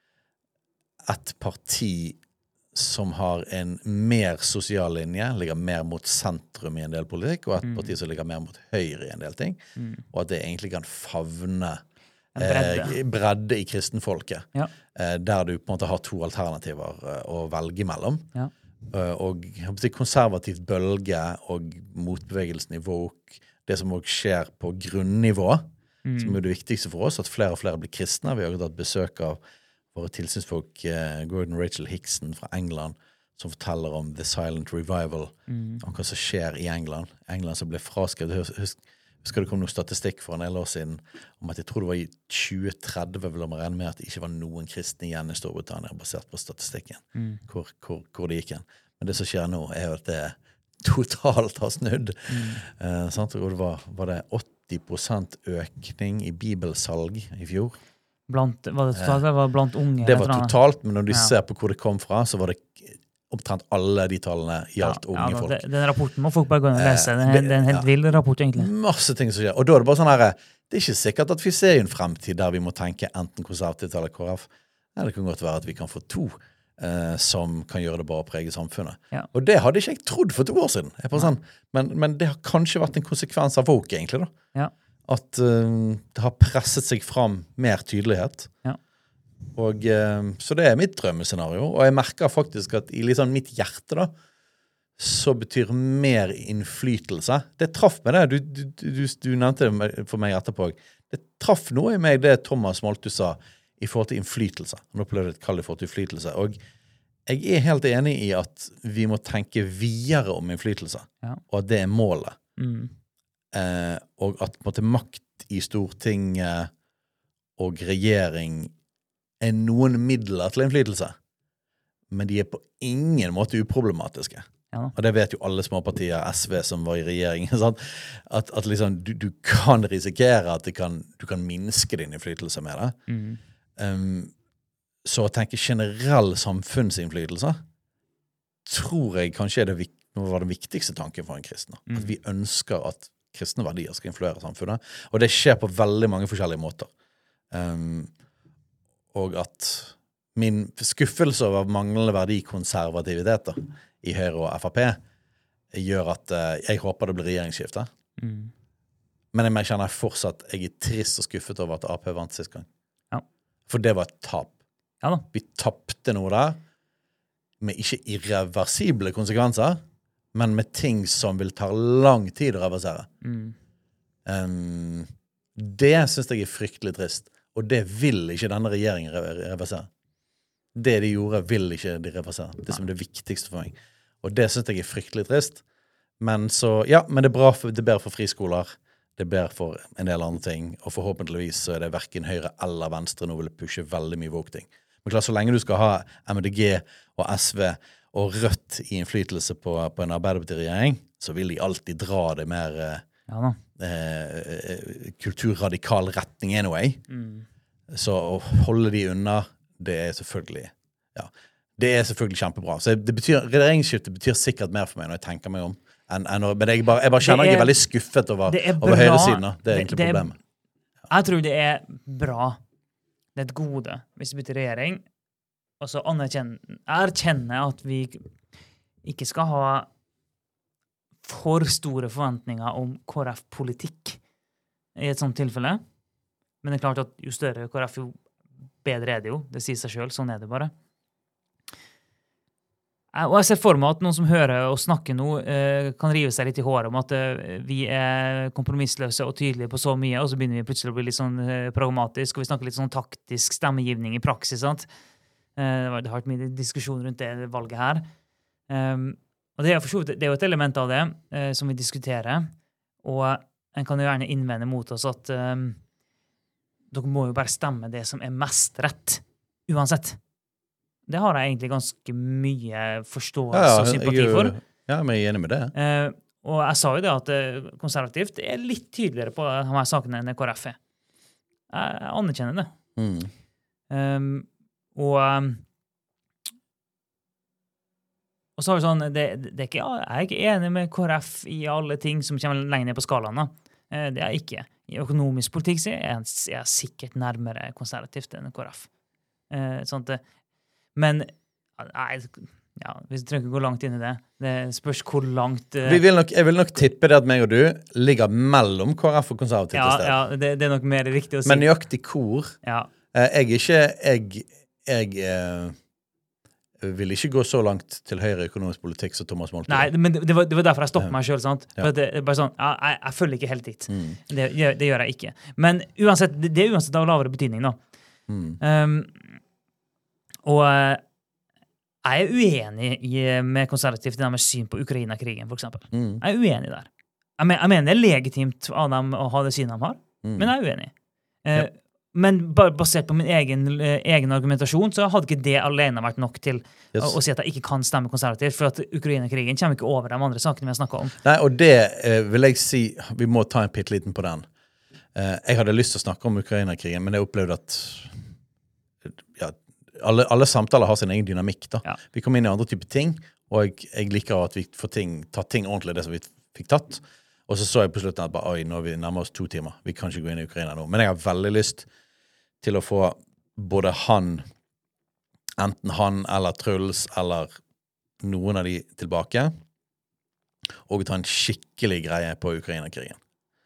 et parti som har en mer sosial linje, ligger mer mot sentrum i en del politikk, og et parti som ligger mer mot høyre i en del ting, og at det egentlig kan favne bredde i kristenfolket, der du på en måte har to alternativer å velge mellom. Og konservativt bølge og motbevegelsen i woke, det som også skjer på grunnivå, som er det viktigste for oss, at flere og flere blir kristne. Vi har hatt besøk av våre tilsynsfolk, Gordon Rachel Hickson fra England, som forteller om The Silent Revival, om hva som skjer i England. England som ble fraskrevet. Husker det kom noe statistikk for en del år siden om at jeg tror det var i 2030 vil man regne med at det ikke var noen kristne igjen i Storbritannia basert på statistikken, hvor det gikk igjen. Men det som skjer nå er jo at det totalt har snudd. Sant? Og det var det 80% økning i bibelsalg i fjor. Var det totalt? Det var blant unge? Det var totalt, men når du ser på hvor det kom fra, så var det omtrent alle de tallene gjaldt unge folk. Den rapporten må folk bare gå inn og lese. Det er en helt vild rapport, egentlig. Masse ting som skjer. Og da er det bare sånn her, det er ikke sikkert at vi ser en fremtid der vi må tenke enten konservativt eller KrF. Nei, det kan godt være at vi kan få to som kan gjøre det bare å prege samfunnet. Og det hadde ikke jeg trodd for 2 år siden. Sånn, men det har kanskje vært en konsekvens av woke, egentlig da. At det har presset seg fram mer tydelighet. Og, så det er mitt drømmescenario, og jeg merker faktisk at i liksom mitt hjerte da, så betyr mer innflytelse. Det traff meg det, du nevnte det for meg etterpå. Det traff noe i meg det Thomas Moltu sa i forhold til innflytelse. Han opplevde et kall i forhold til innflytelse, og jeg er helt enig i at vi må tenke videre om innflytelse, og at det er målet. Og at på en måte makt i Stortinget og regjering er noen midler til innflytelse, men de er på ingen måte uproblematiske. Og det vet jo alle småpartier, SV som var i regjeringen, sant? At liksom, du kan risikere at du kan minske din innflytelse med det. Så å tenke generell samfunnsinnflytelse, tror jeg kanskje var den viktigste tanken for en kristen. At vi ønsker at kristne verdier skal influere samfunnet. Og det skjer på veldig mange forskjellige måter. Og at min skuffelse over manglende verdikonservativitet i Høyre og FrP gjør at jeg håper det blir regjeringsskifte. Men jeg kjenner fortsatt jeg trist og skuffet over at AP vant sist gang. Ja. For det var et tap. Ja da. Vi tappte noe der, med ikke irreversible konsekvenser, men med ting som vil ta lang tid å reversere. Det synes jeg fryktelig trist, og det vil ikke denne regjeringen reversere. Det de gjorde, vil ikke de reversere. Det som det viktigste for meg. Og det synes jeg fryktelig trist. Men så, ja, men det bra det ber for friskoler, det ber for en del andre ting, og forhåpentligvis så det hverken høyre eller venstre nå vil pushe veldig mye vågting. Men klart, så lenge du skal ha MDG og SV og Rødt i innflytelse på en Arbeiderparti-regjering, så vil de alltid dra det mer kulturradikal retning anyway. Så å holde de unna, det selvfølgelig kjempebra. Så regjeringsskiftet betyr sikkert mer for meg når jeg tenker meg om. Men jeg bare kjenner jeg veldig skuffet over høyresiden. Det egentlig problemet. Jeg tror det bra. Det et gode hvis vi bytter regjering. Og så erkjenne at vi ikke skal ha for store forventninger om KrF-politikk i et sånt tilfelle. Men det klart at jo større KrF, jo bedre det jo. Det sier seg selv, sånn det bare. Og jeg ser for meg at noen som hører og snakker nå kan rive seg litt i håret om at vi kompromissløse og tydelige på så mye, og så begynner vi plutselig å bli litt sånn pragmatisk, og vi snakker litt sånn taktisk stemmegivning i praksis, sant? Det har vært mye diskusjon rundt det valget her. Og det jo et element av det som vi diskuterer, og en kan jo gjerne innvende mot oss at dere må jo bare stemme det som mest rett, uansett. Det har jeg egentlig ganske mye forståelse og sympati for. Ja, men jeg enig med det. Og jeg sa jo det at konservativt litt tydeligere på de her sakene enn KrF. Jeg anerkjenner det. Og så har vi sånn, jeg ikke enig med KrF i alle ting som kommer lenger ned på skalaen. Det jeg ikke. I økonomisk politikk så jeg sikkert nærmere konservativt enn KrF. Sånn at men, vi trenger ikke gå langt inn i det. Det spørs hvor langt... Jeg vil nok tippe det at meg og du ligger mellom KrF og konservativt i sted. Ja, det nok mer riktig å si. Men nøyaktig hvor. Ja. Jeg vil ikke gå så langt til høyre økonomisk politikk som Thomas Moltke. Nei, men det var derfor jeg stoppet meg selv, sant? For det bare sånn, jeg følger ikke helt dit. Det gjør jeg ikke. Men uansett, det uansett av lavere betydning da. Og jeg uenig med konservativt i deres syn på Ukraina-krigen, for eksempel. Jeg uenig der. Jeg mener det legitimt av dem å ha det synet de har, men jeg uenig. Men basert på min egen argumentasjon, så hadde ikke det alene vært nok til å si at jeg ikke kan stemme konservativt, for at Ukraina-krigen kommer ikke over de andre sakene vi har snakket om. Nei, og det vil jeg si, vi må ta en pitteliten på den. Jeg hadde lyst til å snakke om Ukraina-krigen, men jeg opplevde at alle samtaler har sin egen dynamikk da. Vi kom inn i andre typer ting, og jeg liker at vi får tatt ting ordentlig det som vi fikk tatt, og så jeg på slutten at oi, nå er vi nærmere oss 2 timer, vi kan ikke gå inn i Ukraina nå, men jeg har veldig lyst til å få både enten han eller Truls eller noen av de tilbake, og ta en skikkelig greie på Ukraina-krigen.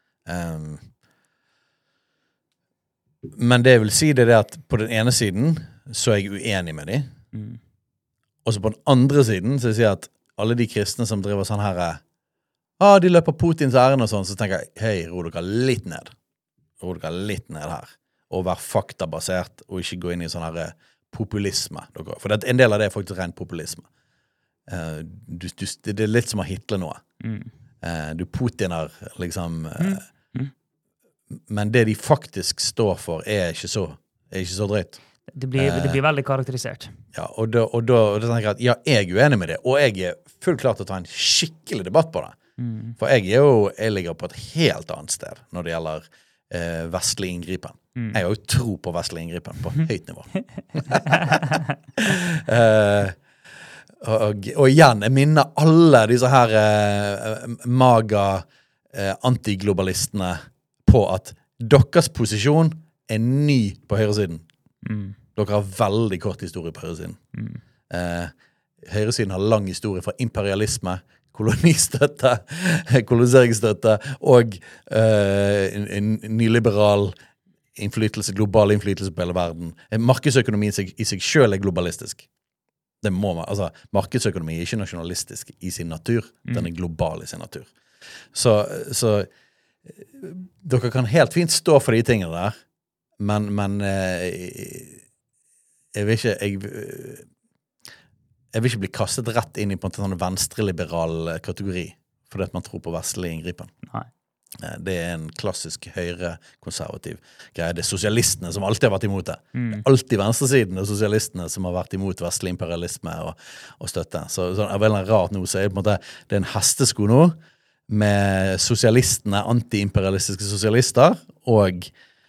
Men det jeg vil si det at på den ene siden så er jeg uenig med de. Og så på den andre siden så sier jeg at alle de kristne som driver sånn her de løper Putins æren og sånn, så tenker jeg, hei, ro dere litt ned. Ro dere litt ned her. Og vær faktabasert, og ikke gå inn i sånn her populisme. For en del av det er faktisk ren populisme. Det litt som å hitle noe. Du Putiner liksom... Men det de faktisk står for ikke så drøyt. Det blir veldig karakterisert. Ja, og da tenker jeg at jeg er uenig med det, og jeg er fullt klar til å ta en skikkelig debatt på det. For jeg ligger på et helt annet sted når det gjelder vestlig inngripen. Jeg har jo tro på vestlig inngripen på høyt nivå. og igjen, jeg minner alle disse her antiglobalistene på at deres posisjon ny på høyresiden. Dere har veldig kort historie på høyresiden. Høyresiden har lang historie fra imperialisme, kolonistøtte, koloniseringsstøtte og nyliberal innflytelse, global innflytelse på hele verden. Markedsøkonomien i seg selv globalistisk. Det må man, altså, markedsøkonomi ikke nasjonalistisk i sin natur, den global i sin natur. Så dere kan helt fint stå for de tingene der, men jeg vil ikke bli kastet rett inn i på en sånn venstreliberal kategori, fordi at man tror på vestlig inngripen. Nei. Det en klassisk høyre-konservativ greie. Det sosialistene som alltid har vært imot det. Det alltid venstresiden og sosialistene som har vært imot vestlig imperialisme og støtte. Så det veldig rart nå, så på en måte, det en hestesko nå, med sosialistene, anti-imperialistiske sosialister, og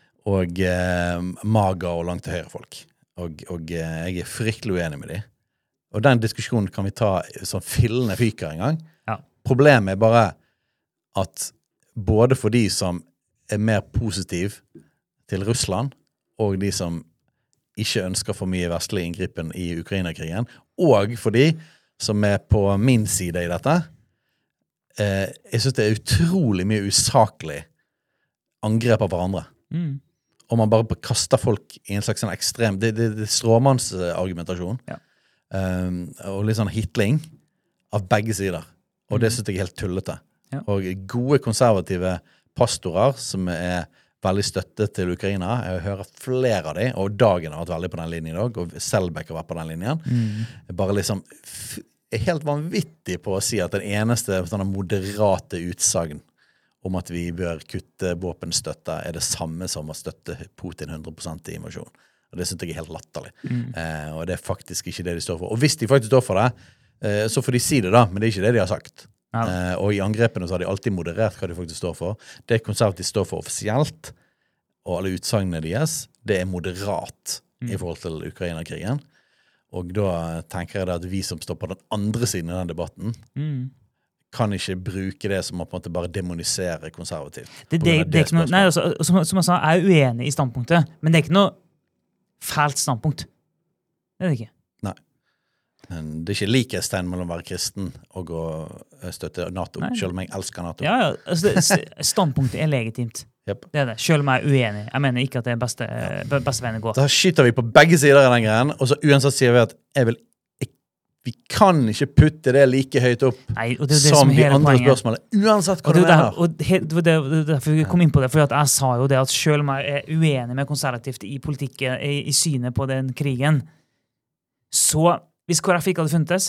mager og langt til høyre folk. Og jeg fryktelig uenig med de. Og den diskusjonen kan vi ta sånn fyllende fyker en gang. Ja. Problemet bare at både for de som mer positiv til Russland, og de som ikke ønsker for mye vestlig inngripen i Ukraina-krigen, og for de som på min side i dette, jeg synes det utrolig mye usaklig angrep av hverandre. Og man bare kaster folk i en slags ekstrem, det stråmannsargumentasjon, og litt sånn hitling av begge sider. Og det synes jeg helt tullete. Ja. Og gode konservative pastorer som veldig støttet til Ukraina, jeg hører flere av dem, og Dagen har vært veldig på den linjen i dag, og Selbekk har vært på den linjen. Bare liksom helt vanvittig på å si at den eneste sånne moderate utsagn om at vi bør kutte våpenstøtte det samme som å støtte Putin 100% i invasjon. Og det synes jeg helt latterlig. Og det faktisk ikke det de står for. Og hvis de faktisk står for det, så får de si det da, men det ikke det de har sagt. Og i angrepene så har de alltid moderert hva de faktisk står for. Det konservativt står for offisielt, og alle utsagnene deres, det moderat i forhold til Ukraina-krigen. Og da tenker jeg at vi som står på den andre siden av den debatten, kan ikke bruke det som å på en måte bare demonisere konservativt. Det er ikke noe, nei, altså, som jeg sa, jeg uenig i standpunktet, men det er ikke noe fælt standpunkt. Det er det ikke. Nei. Men det er ikke likhetstegn mellom å være kristen og å støtte NATO, selv om jeg elsker NATO. Ja, altså standpunktet legitimt. Yep. Det det, selv om jeg er uenig. Jeg mener ikke at det beste veien å gå. Da skyter vi på begge sider av den greien, og så uansett sier vi at vi kan ikke putte det like høyt opp. Nei, og det som de andre spørsmålene, uansett hva det mener. Og det derfor vi kom inn på det, for jeg sa jo det at selv om jeg er uenig med konservativt i politikken, i synet på den krigen, så hvis KrF ikke hadde funtes,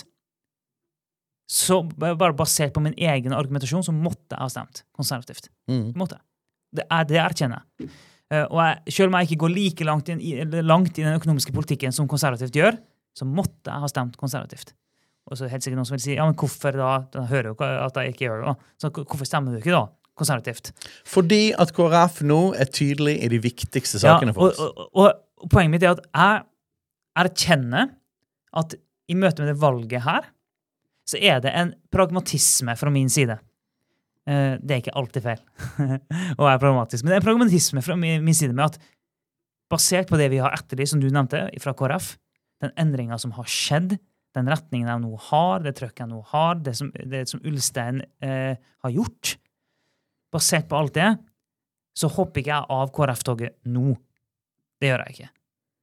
så bare basert på min egen argumentasjon, så måtte jeg ha stemt konservativt. Måtte. Det erkjenner jeg. Og selv om jeg ikke går like langt i den økonomiske politikken som konservativt gjør, så måtte jeg ha stemt konservativt. Og så helt sikkert noen som vil si, ja, men hvorfor da? Da hører jo at jeg ikke gjør det da. Så hvorfor stemmer du ikke da konservativt? Fordi at KrF nå tydelig i de viktigste sakene for oss. Og poenget mitt at jeg erkjenner at i møte med det valget her, så det en pragmatisme fra min side. Det ikke alltid feil, og pragmatisk. Men det en pragmatisme fra min side med at, basert på det vi har etter det, som du nevnte, fra KrF, den endringen som har skjedd, den retningen jeg nå har, det trøkket jeg nå har, det som Ulstein har gjort, basert på alt det, så hopper ikke jeg av KrF-toget nå. Det gjør jeg ikke.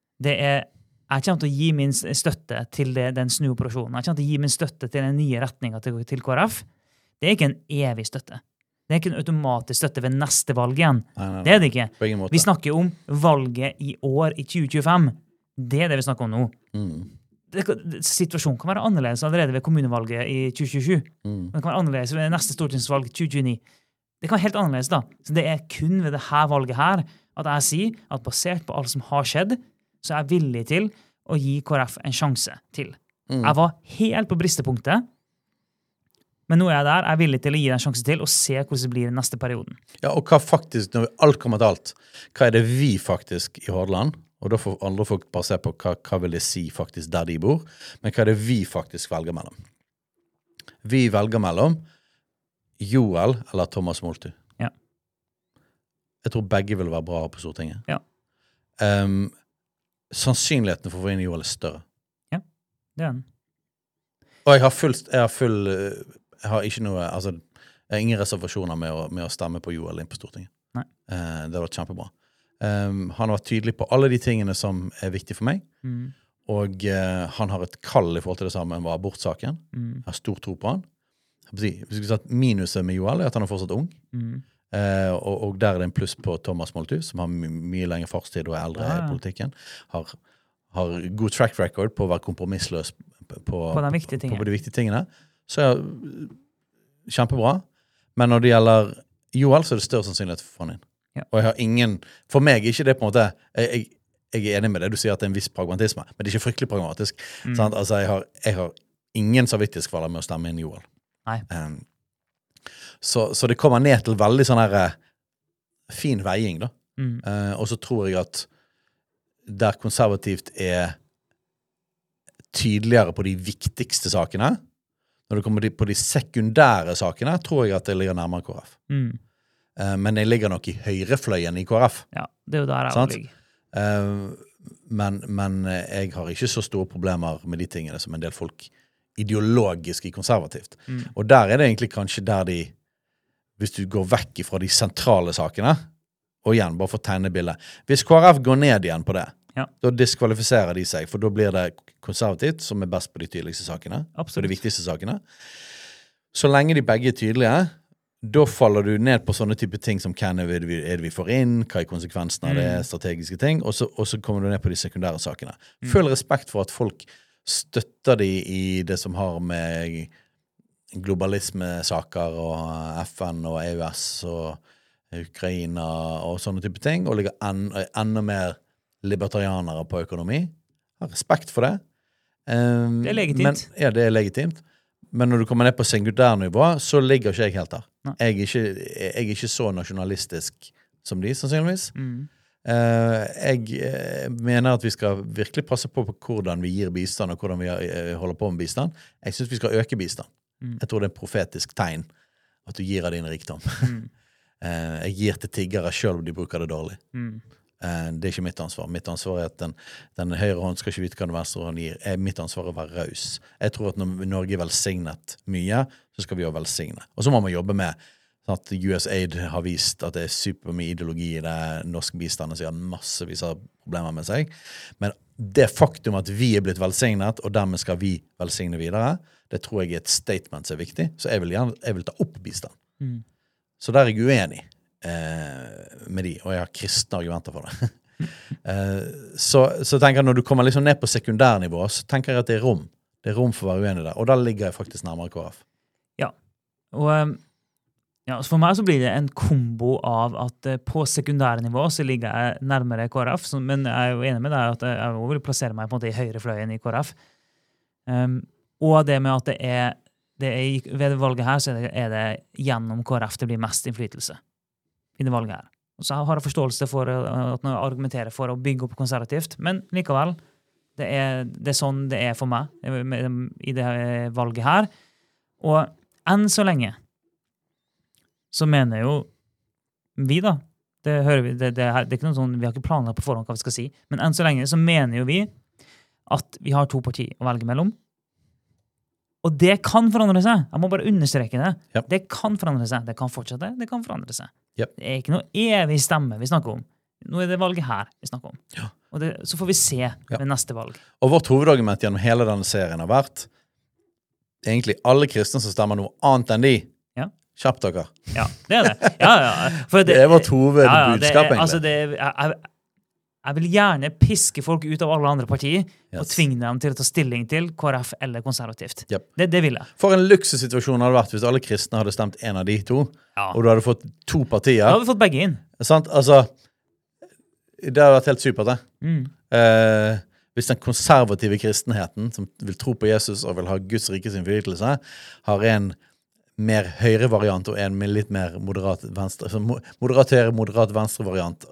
Jeg kommer til å gi min støtte til den snuoperasjonen. Jeg kommer til å gi min støtte til den nye retningen til KrF. Det ikke en evig støtte. Det ikke en automatisk støtte ved neste valg igjen. Nei. Det det ikke. Vi snakker om valget i år, i 2025. Det det vi snakker om nå. Situasjonen kan være annerledes allerede ved kommunevalget i 2027. Det kan være annerledes ved neste stortingsvalg 2029. Det kan være helt annerledes da. Så det kun ved dette valget her at jeg sier at basert på alt som har skjedd, så jeg villig til å gi KrF en sjanse til. Jeg var helt på bristepunktet, men nå jeg der, jeg villig til å gi en sjanse til og se hvordan det blir i neste perioden. Ja, og hva faktisk, når alt kommer til alt, hva det vi faktisk i Hordaland, og da får andre folk bare se på hva vil det si faktisk der de bor, men hva det vi faktisk velger mellom. Vi velger mellom Joel eller Thomas Moltu. Ja. Jeg tror begge vil være bra på Stortinget. Ja. Sannsynligheten for å få inn Joel større. Ja, det den. Og jeg har ikke noe, altså, jeg har ingen reservasjoner med å stemme på Joel inn på Stortinget. Nei. Det har vært kjempebra. Han har vært tydelig på alle de tingene som er viktige for meg, og han har et kall i forhold til det samme med abortsaken. Jeg har stor tro på han. Hvis vi skulle sagt minuset med Joel er at han er fortsatt ung, og der er det en pluss på Thomas Moltu, som har mye lengre fartstid og er eldre i politikken, har god track record på å være kompromissløs på de viktige tingene. Så er kjempebra. Men når det gjelder Joel, så er det større sannsynlighet for han inn. Ja. Og jeg har for meg er ikke det på en måte, jeg er enig med det, du sier at det er en viss pragmatisme, men det er ikke fryktelig pragmatisk. Sant? Altså, jeg har ingen samvittighetskvaler med å stemme inn Joel. Nei. Så det kommer ned til veldig sånn her fin veiing da. Og så tror jeg at der konservativt er tydeligere på de viktigste sakene, når det kommer på de sekundære sakene, tror jeg at det ligger nærmere KrF. Men jeg ligger nok i høyrefløyen i KrF. Ja, det er jo der jeg ligger. Men jeg har ikke så store problemer med de tingene som en del folk ideologisk i konservativt. Og der er det egentlig kanskje der hvis du går vekk fra de sentrale sakene, og igjen, bare for å tegne bildet. Hvis KrF går ned igjen på det, da diskvalifiserer de seg, for da blir det konservativt, som er best på de tydeligste sakene, på de viktigste sakene. Så lenge de begge er tydelige, da faller du ned på sånne type ting som hva er det vi får inn, hva er konsekvensene av det strategiske ting, og så kommer du ned på de sekundære sakene. Følg respekt for at folk støtter de i det som har med globalismesaker og FN og EØS og Ukraina og sånne type ting, og ligger enda mer libertarianere på økonomi. Jeg har respekt for det. Det er legitimt. Det er legitimt. Men når du kommer ned på sekundærnivå, så ligger ikke jeg helt der. Jeg er ikke så nasjonalistisk som de, sannsynligvis. Jeg mener at vi skal virkelig passe på hvordan vi gir bistand, og hvordan vi holder på med bistand. Jeg synes vi skal øke bistand. Jeg tror det er en profetisk tegn at du gir av din rikdom. Jeg gir til tiggere selv om de bruker det dårlig. Det er ikke mitt ansvar. Mitt ansvar er at den høyre hånd skal ikke vite hva den venstre hånd gir. Mitt ansvar er å være raus. Jeg tror at når Norge er velsignet mye, så skal vi jo velsigne. Og så må man jobbe med at USAID har vist at det er supermye ideologi i det norske bistandet, så har massevis av problemer med seg. Men det faktum at vi er blitt velsignet, og dermed skal vi velsigne videre, det tror jeg er et statement som er viktig. Så jeg vil ta opp bistand. Så der er jeg uenig med de, og jeg har kristne argumenter for det. Så tenker jeg, når du kommer liksom ned på sekundærnivå, så tenker jeg at det er rom. Det er rom for å være uenig der, og da ligger jeg faktisk nærmere KrF. Ja, og så for meg så blir det en kombo av at på sekundærnivå så ligger jeg nærmere KrF, men jeg er jo enig med deg at jeg vil plassere meg på en måte i høyrefløyen i KrF. Og det med at ved valget her så er det gjennom KrF det blir mest innflytelse i det valget her. Og så har jeg forståelse for at når jeg argumenterer for å bygge opp konservativt, men likevel, det er sånn det er for meg i det valget her. Og enn så lenge så mener jo vi da, det hører vi, det er ikke noe sånn, vi har ikke planer på forhånd hva vi skal si, men enn så lenge så mener jo vi at vi har 2 partier å velge mellom. Og det kan forandre seg. Jeg må bare understreke det. Yep. Det kan forandre seg. Det kan fortsette, det kan forandre seg. Yep. Det er ikke noe evig stemme vi snakker om. Nå er det valget her vi snakker om. Ja. Og så får vi se ved neste valg. Og vårt hovedargument gjennom hele denne serien har vært egentlig alle kristne som stemmer noe annet enn de. Ja. Kjapt dere. Ja, det er det. Ja. For det er vårt hovedbudskap egentlig. Altså jeg vil gjerne piske folk ut av alle andre partier og tvinge dem til å ta stilling til KrF eller konservativt. Yep. Det vil jeg. For en luksussituasjon hadde vært hvis alle kristne hadde stemt en av de 2, og du hadde fått 2 partier. Da hadde vi fått begge inn. Sant? Altså, det hadde vært helt supert, det. Hvis den konservative kristenheten, som vil tro på Jesus og vil ha Guds rikes innflytelse, har en mer høyre variant og en med litt mer moderat venstre variant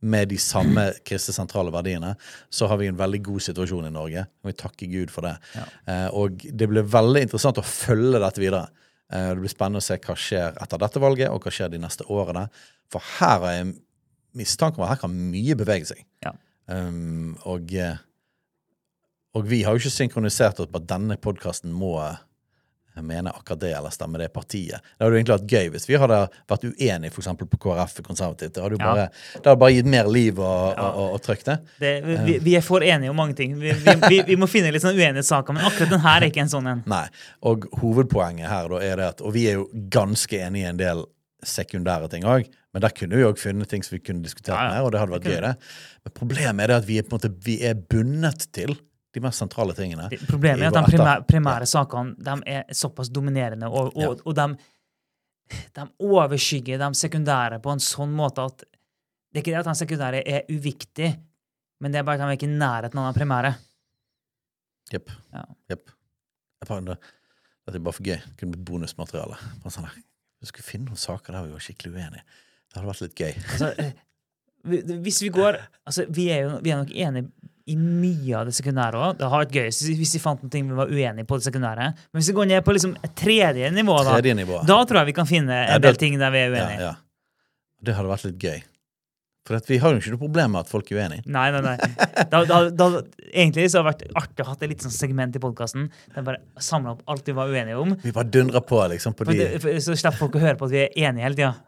med de samme kristne sentrale verdiene, så har vi en veldig god situasjon i Norge. Og vi takker Gud for det. Og det blir veldig interessant å følge dette videre. Det blir spennende å se hva skjer etter dette valget, og hva skjer de neste årene. For her har jeg mistanke om at her kan mye bevege seg. Og vi har jo ikke synkronisert oss på at denne podcasten må mene akkurat det, eller stemme det partiet. Det hadde jo egentlig vært gøy hvis vi hadde vært uenige for eksempel på KrF konservativt. Det hadde jo bare gitt mer liv og trykk det. Vi for enige om mange ting. Vi må finne litt sånn uenige saker, men akkurat den her ikke en sånn en. Nei, og hovedpoenget her da det at, og vi jo ganske enige i en del sekundære ting også, men der kunne vi jo finne ting som vi kunne diskutert mer, og det hadde vært gøy det. Men problemet det at vi på en måte, vi bundet til de mest sentrale tingene. Problemet at de primære sakene, de såpass dominerende, og de overskygger de sekundære på en sånn måte at det ikke det at de sekundære uviktig, men det bare at de ikke i nærheten av de primære. Jepp. Det bare for gøy. Det kunne blitt bonusmateriale. Vi skulle finne noen saker der vi var skikkelig uenige. Det hadde vært litt gøy. Hvis vi går, vi er nok enige i mye av det sekundære også. Det har vært gøy hvis vi fant noen ting vi var uenige på det sekundære. Men hvis vi går ned på liksom et tredje nivå, da tror jeg vi kan finne en del ting der vi er uenige. Det hadde vært litt gøy. For vi har jo ikke noe problem med at folk er uenige. Nei. Egentlig så har det vært artig å ha et litt sånn segment i podcasten der bare samlet opp alt vi var uenige om. Vi bare dundrer på liksom på så slipper folk å høre på at vi er enige hele tiden.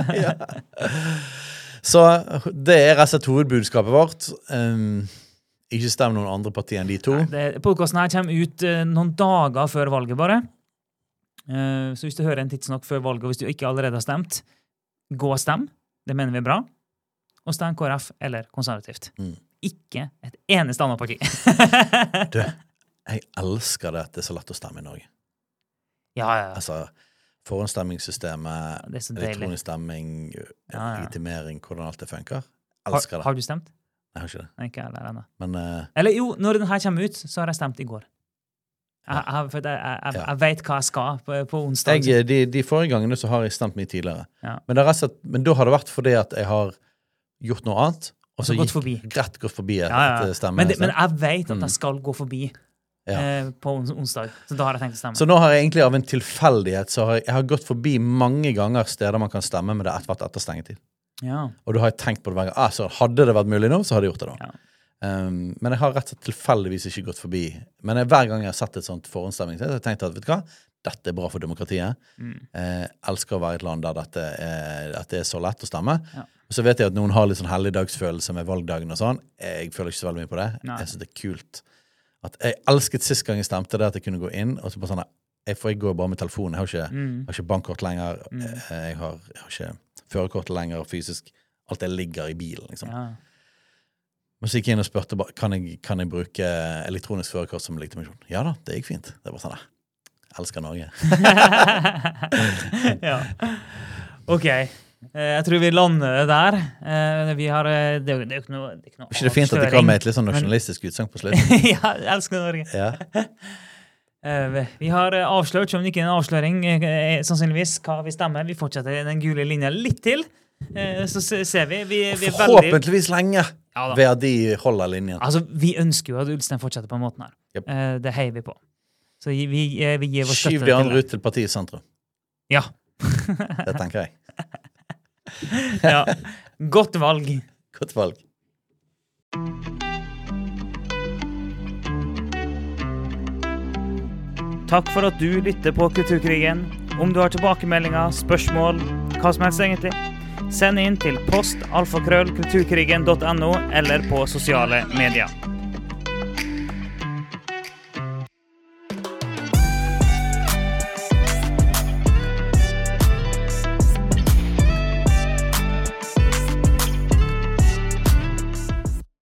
Så det rett og slett hovedbudskapet vårt. Ikke stem noen andre partier enn de to. Podcasten her kommer ut noen dager før valget bare. Så hvis du hører en tidsnok før valget, og hvis du ikke allerede har stemt, gå og stem. Det mener vi er bra. Og stem KrF eller konservativt. Ikke et eneste annet parti. Du, jeg elsker det at det er så lett å stemme i Norge. Forhåndsstemmingssystemet, elektronisk stemming, legitimering, hvordan alt det funker. Elsker det. Har du stemt? Jeg har ikke det. Ikke heller ennå. Men, eller jo, når den her kommer ut, så har jeg stemt i går. Jeg vet hva jeg skal på onsdag. De forrige gangene så har jeg stemt mye tidligere. Men da har det vært fordi at jeg har gjort noe annet, og så gått forbi et stemme. Men jeg vet at jeg skal gå forbi på onsdag, så da har jeg tenkt å stemme. Så nå har jeg egentlig av en tilfeldighet, så jeg har gått forbi mange ganger steder man kan stemme, men det har vært etter stengetid. Og da har jeg tenkt på det hver gang. Så hadde det vært mulig nå, så hadde jeg gjort det da. Men jeg har rett og slett tilfeldigvis ikke gått forbi. Men hver gang jeg har sett et sånt forhåndsstemming, så har jeg tenkt at, vet du hva? Dette er bra for demokratiet. Elsker å være i et land der dette er så lett å stemme. Og så vet jeg at noen har litt sånn helligdagsfølelse med valgdagen og sånn. Jeg føler ikke så veldig mye på det. Jeg synes det er kult. At jeg elsket sist gang jeg stemte det, at jeg kunne gå inn, og så bare sånn, jeg går bare med telefonen. Jeg har ikke bankkort lenger. Jeg har ikke førerkortet lenger fysisk. Alt det ligger i bilen, liksom. Men så gikk jeg inn og spørte, kan jeg bruke elektronisk førerkort som legitimasjon? Ja da, det gikk fint. Det er bare sånn, jeg elsker Norge. Ok. Jeg tror vi lander der. Vi har, det er jo ikke noe avsløring. Ikke det fint at det kom med et litt sånn nasjonalistisk utsagn på slutten? Ja, jeg elsker Norge. Vi har avslørt, som ikke en avsløring, sannsynligvis hva vi stemmer. Vi fortsetter den gule linja litt til. Så ser vi er forhåpentligvis lenge ved at de holder linjen. Altså, vi ønsker jo at Ulstein fortsetter på en måte her. Det heier vi på. Så vi gir vår støtte. Skyv de andre ut til partiet sentrum. Ja. Det tenker jeg. Godt valg. Godt valg. Takk for at du lytter på Kulturkrigen. Om du har tilbakemeldinger, spørsmål, hva som helst egentlig, send inn til post@kulturkrigen.no eller på sosiale medier.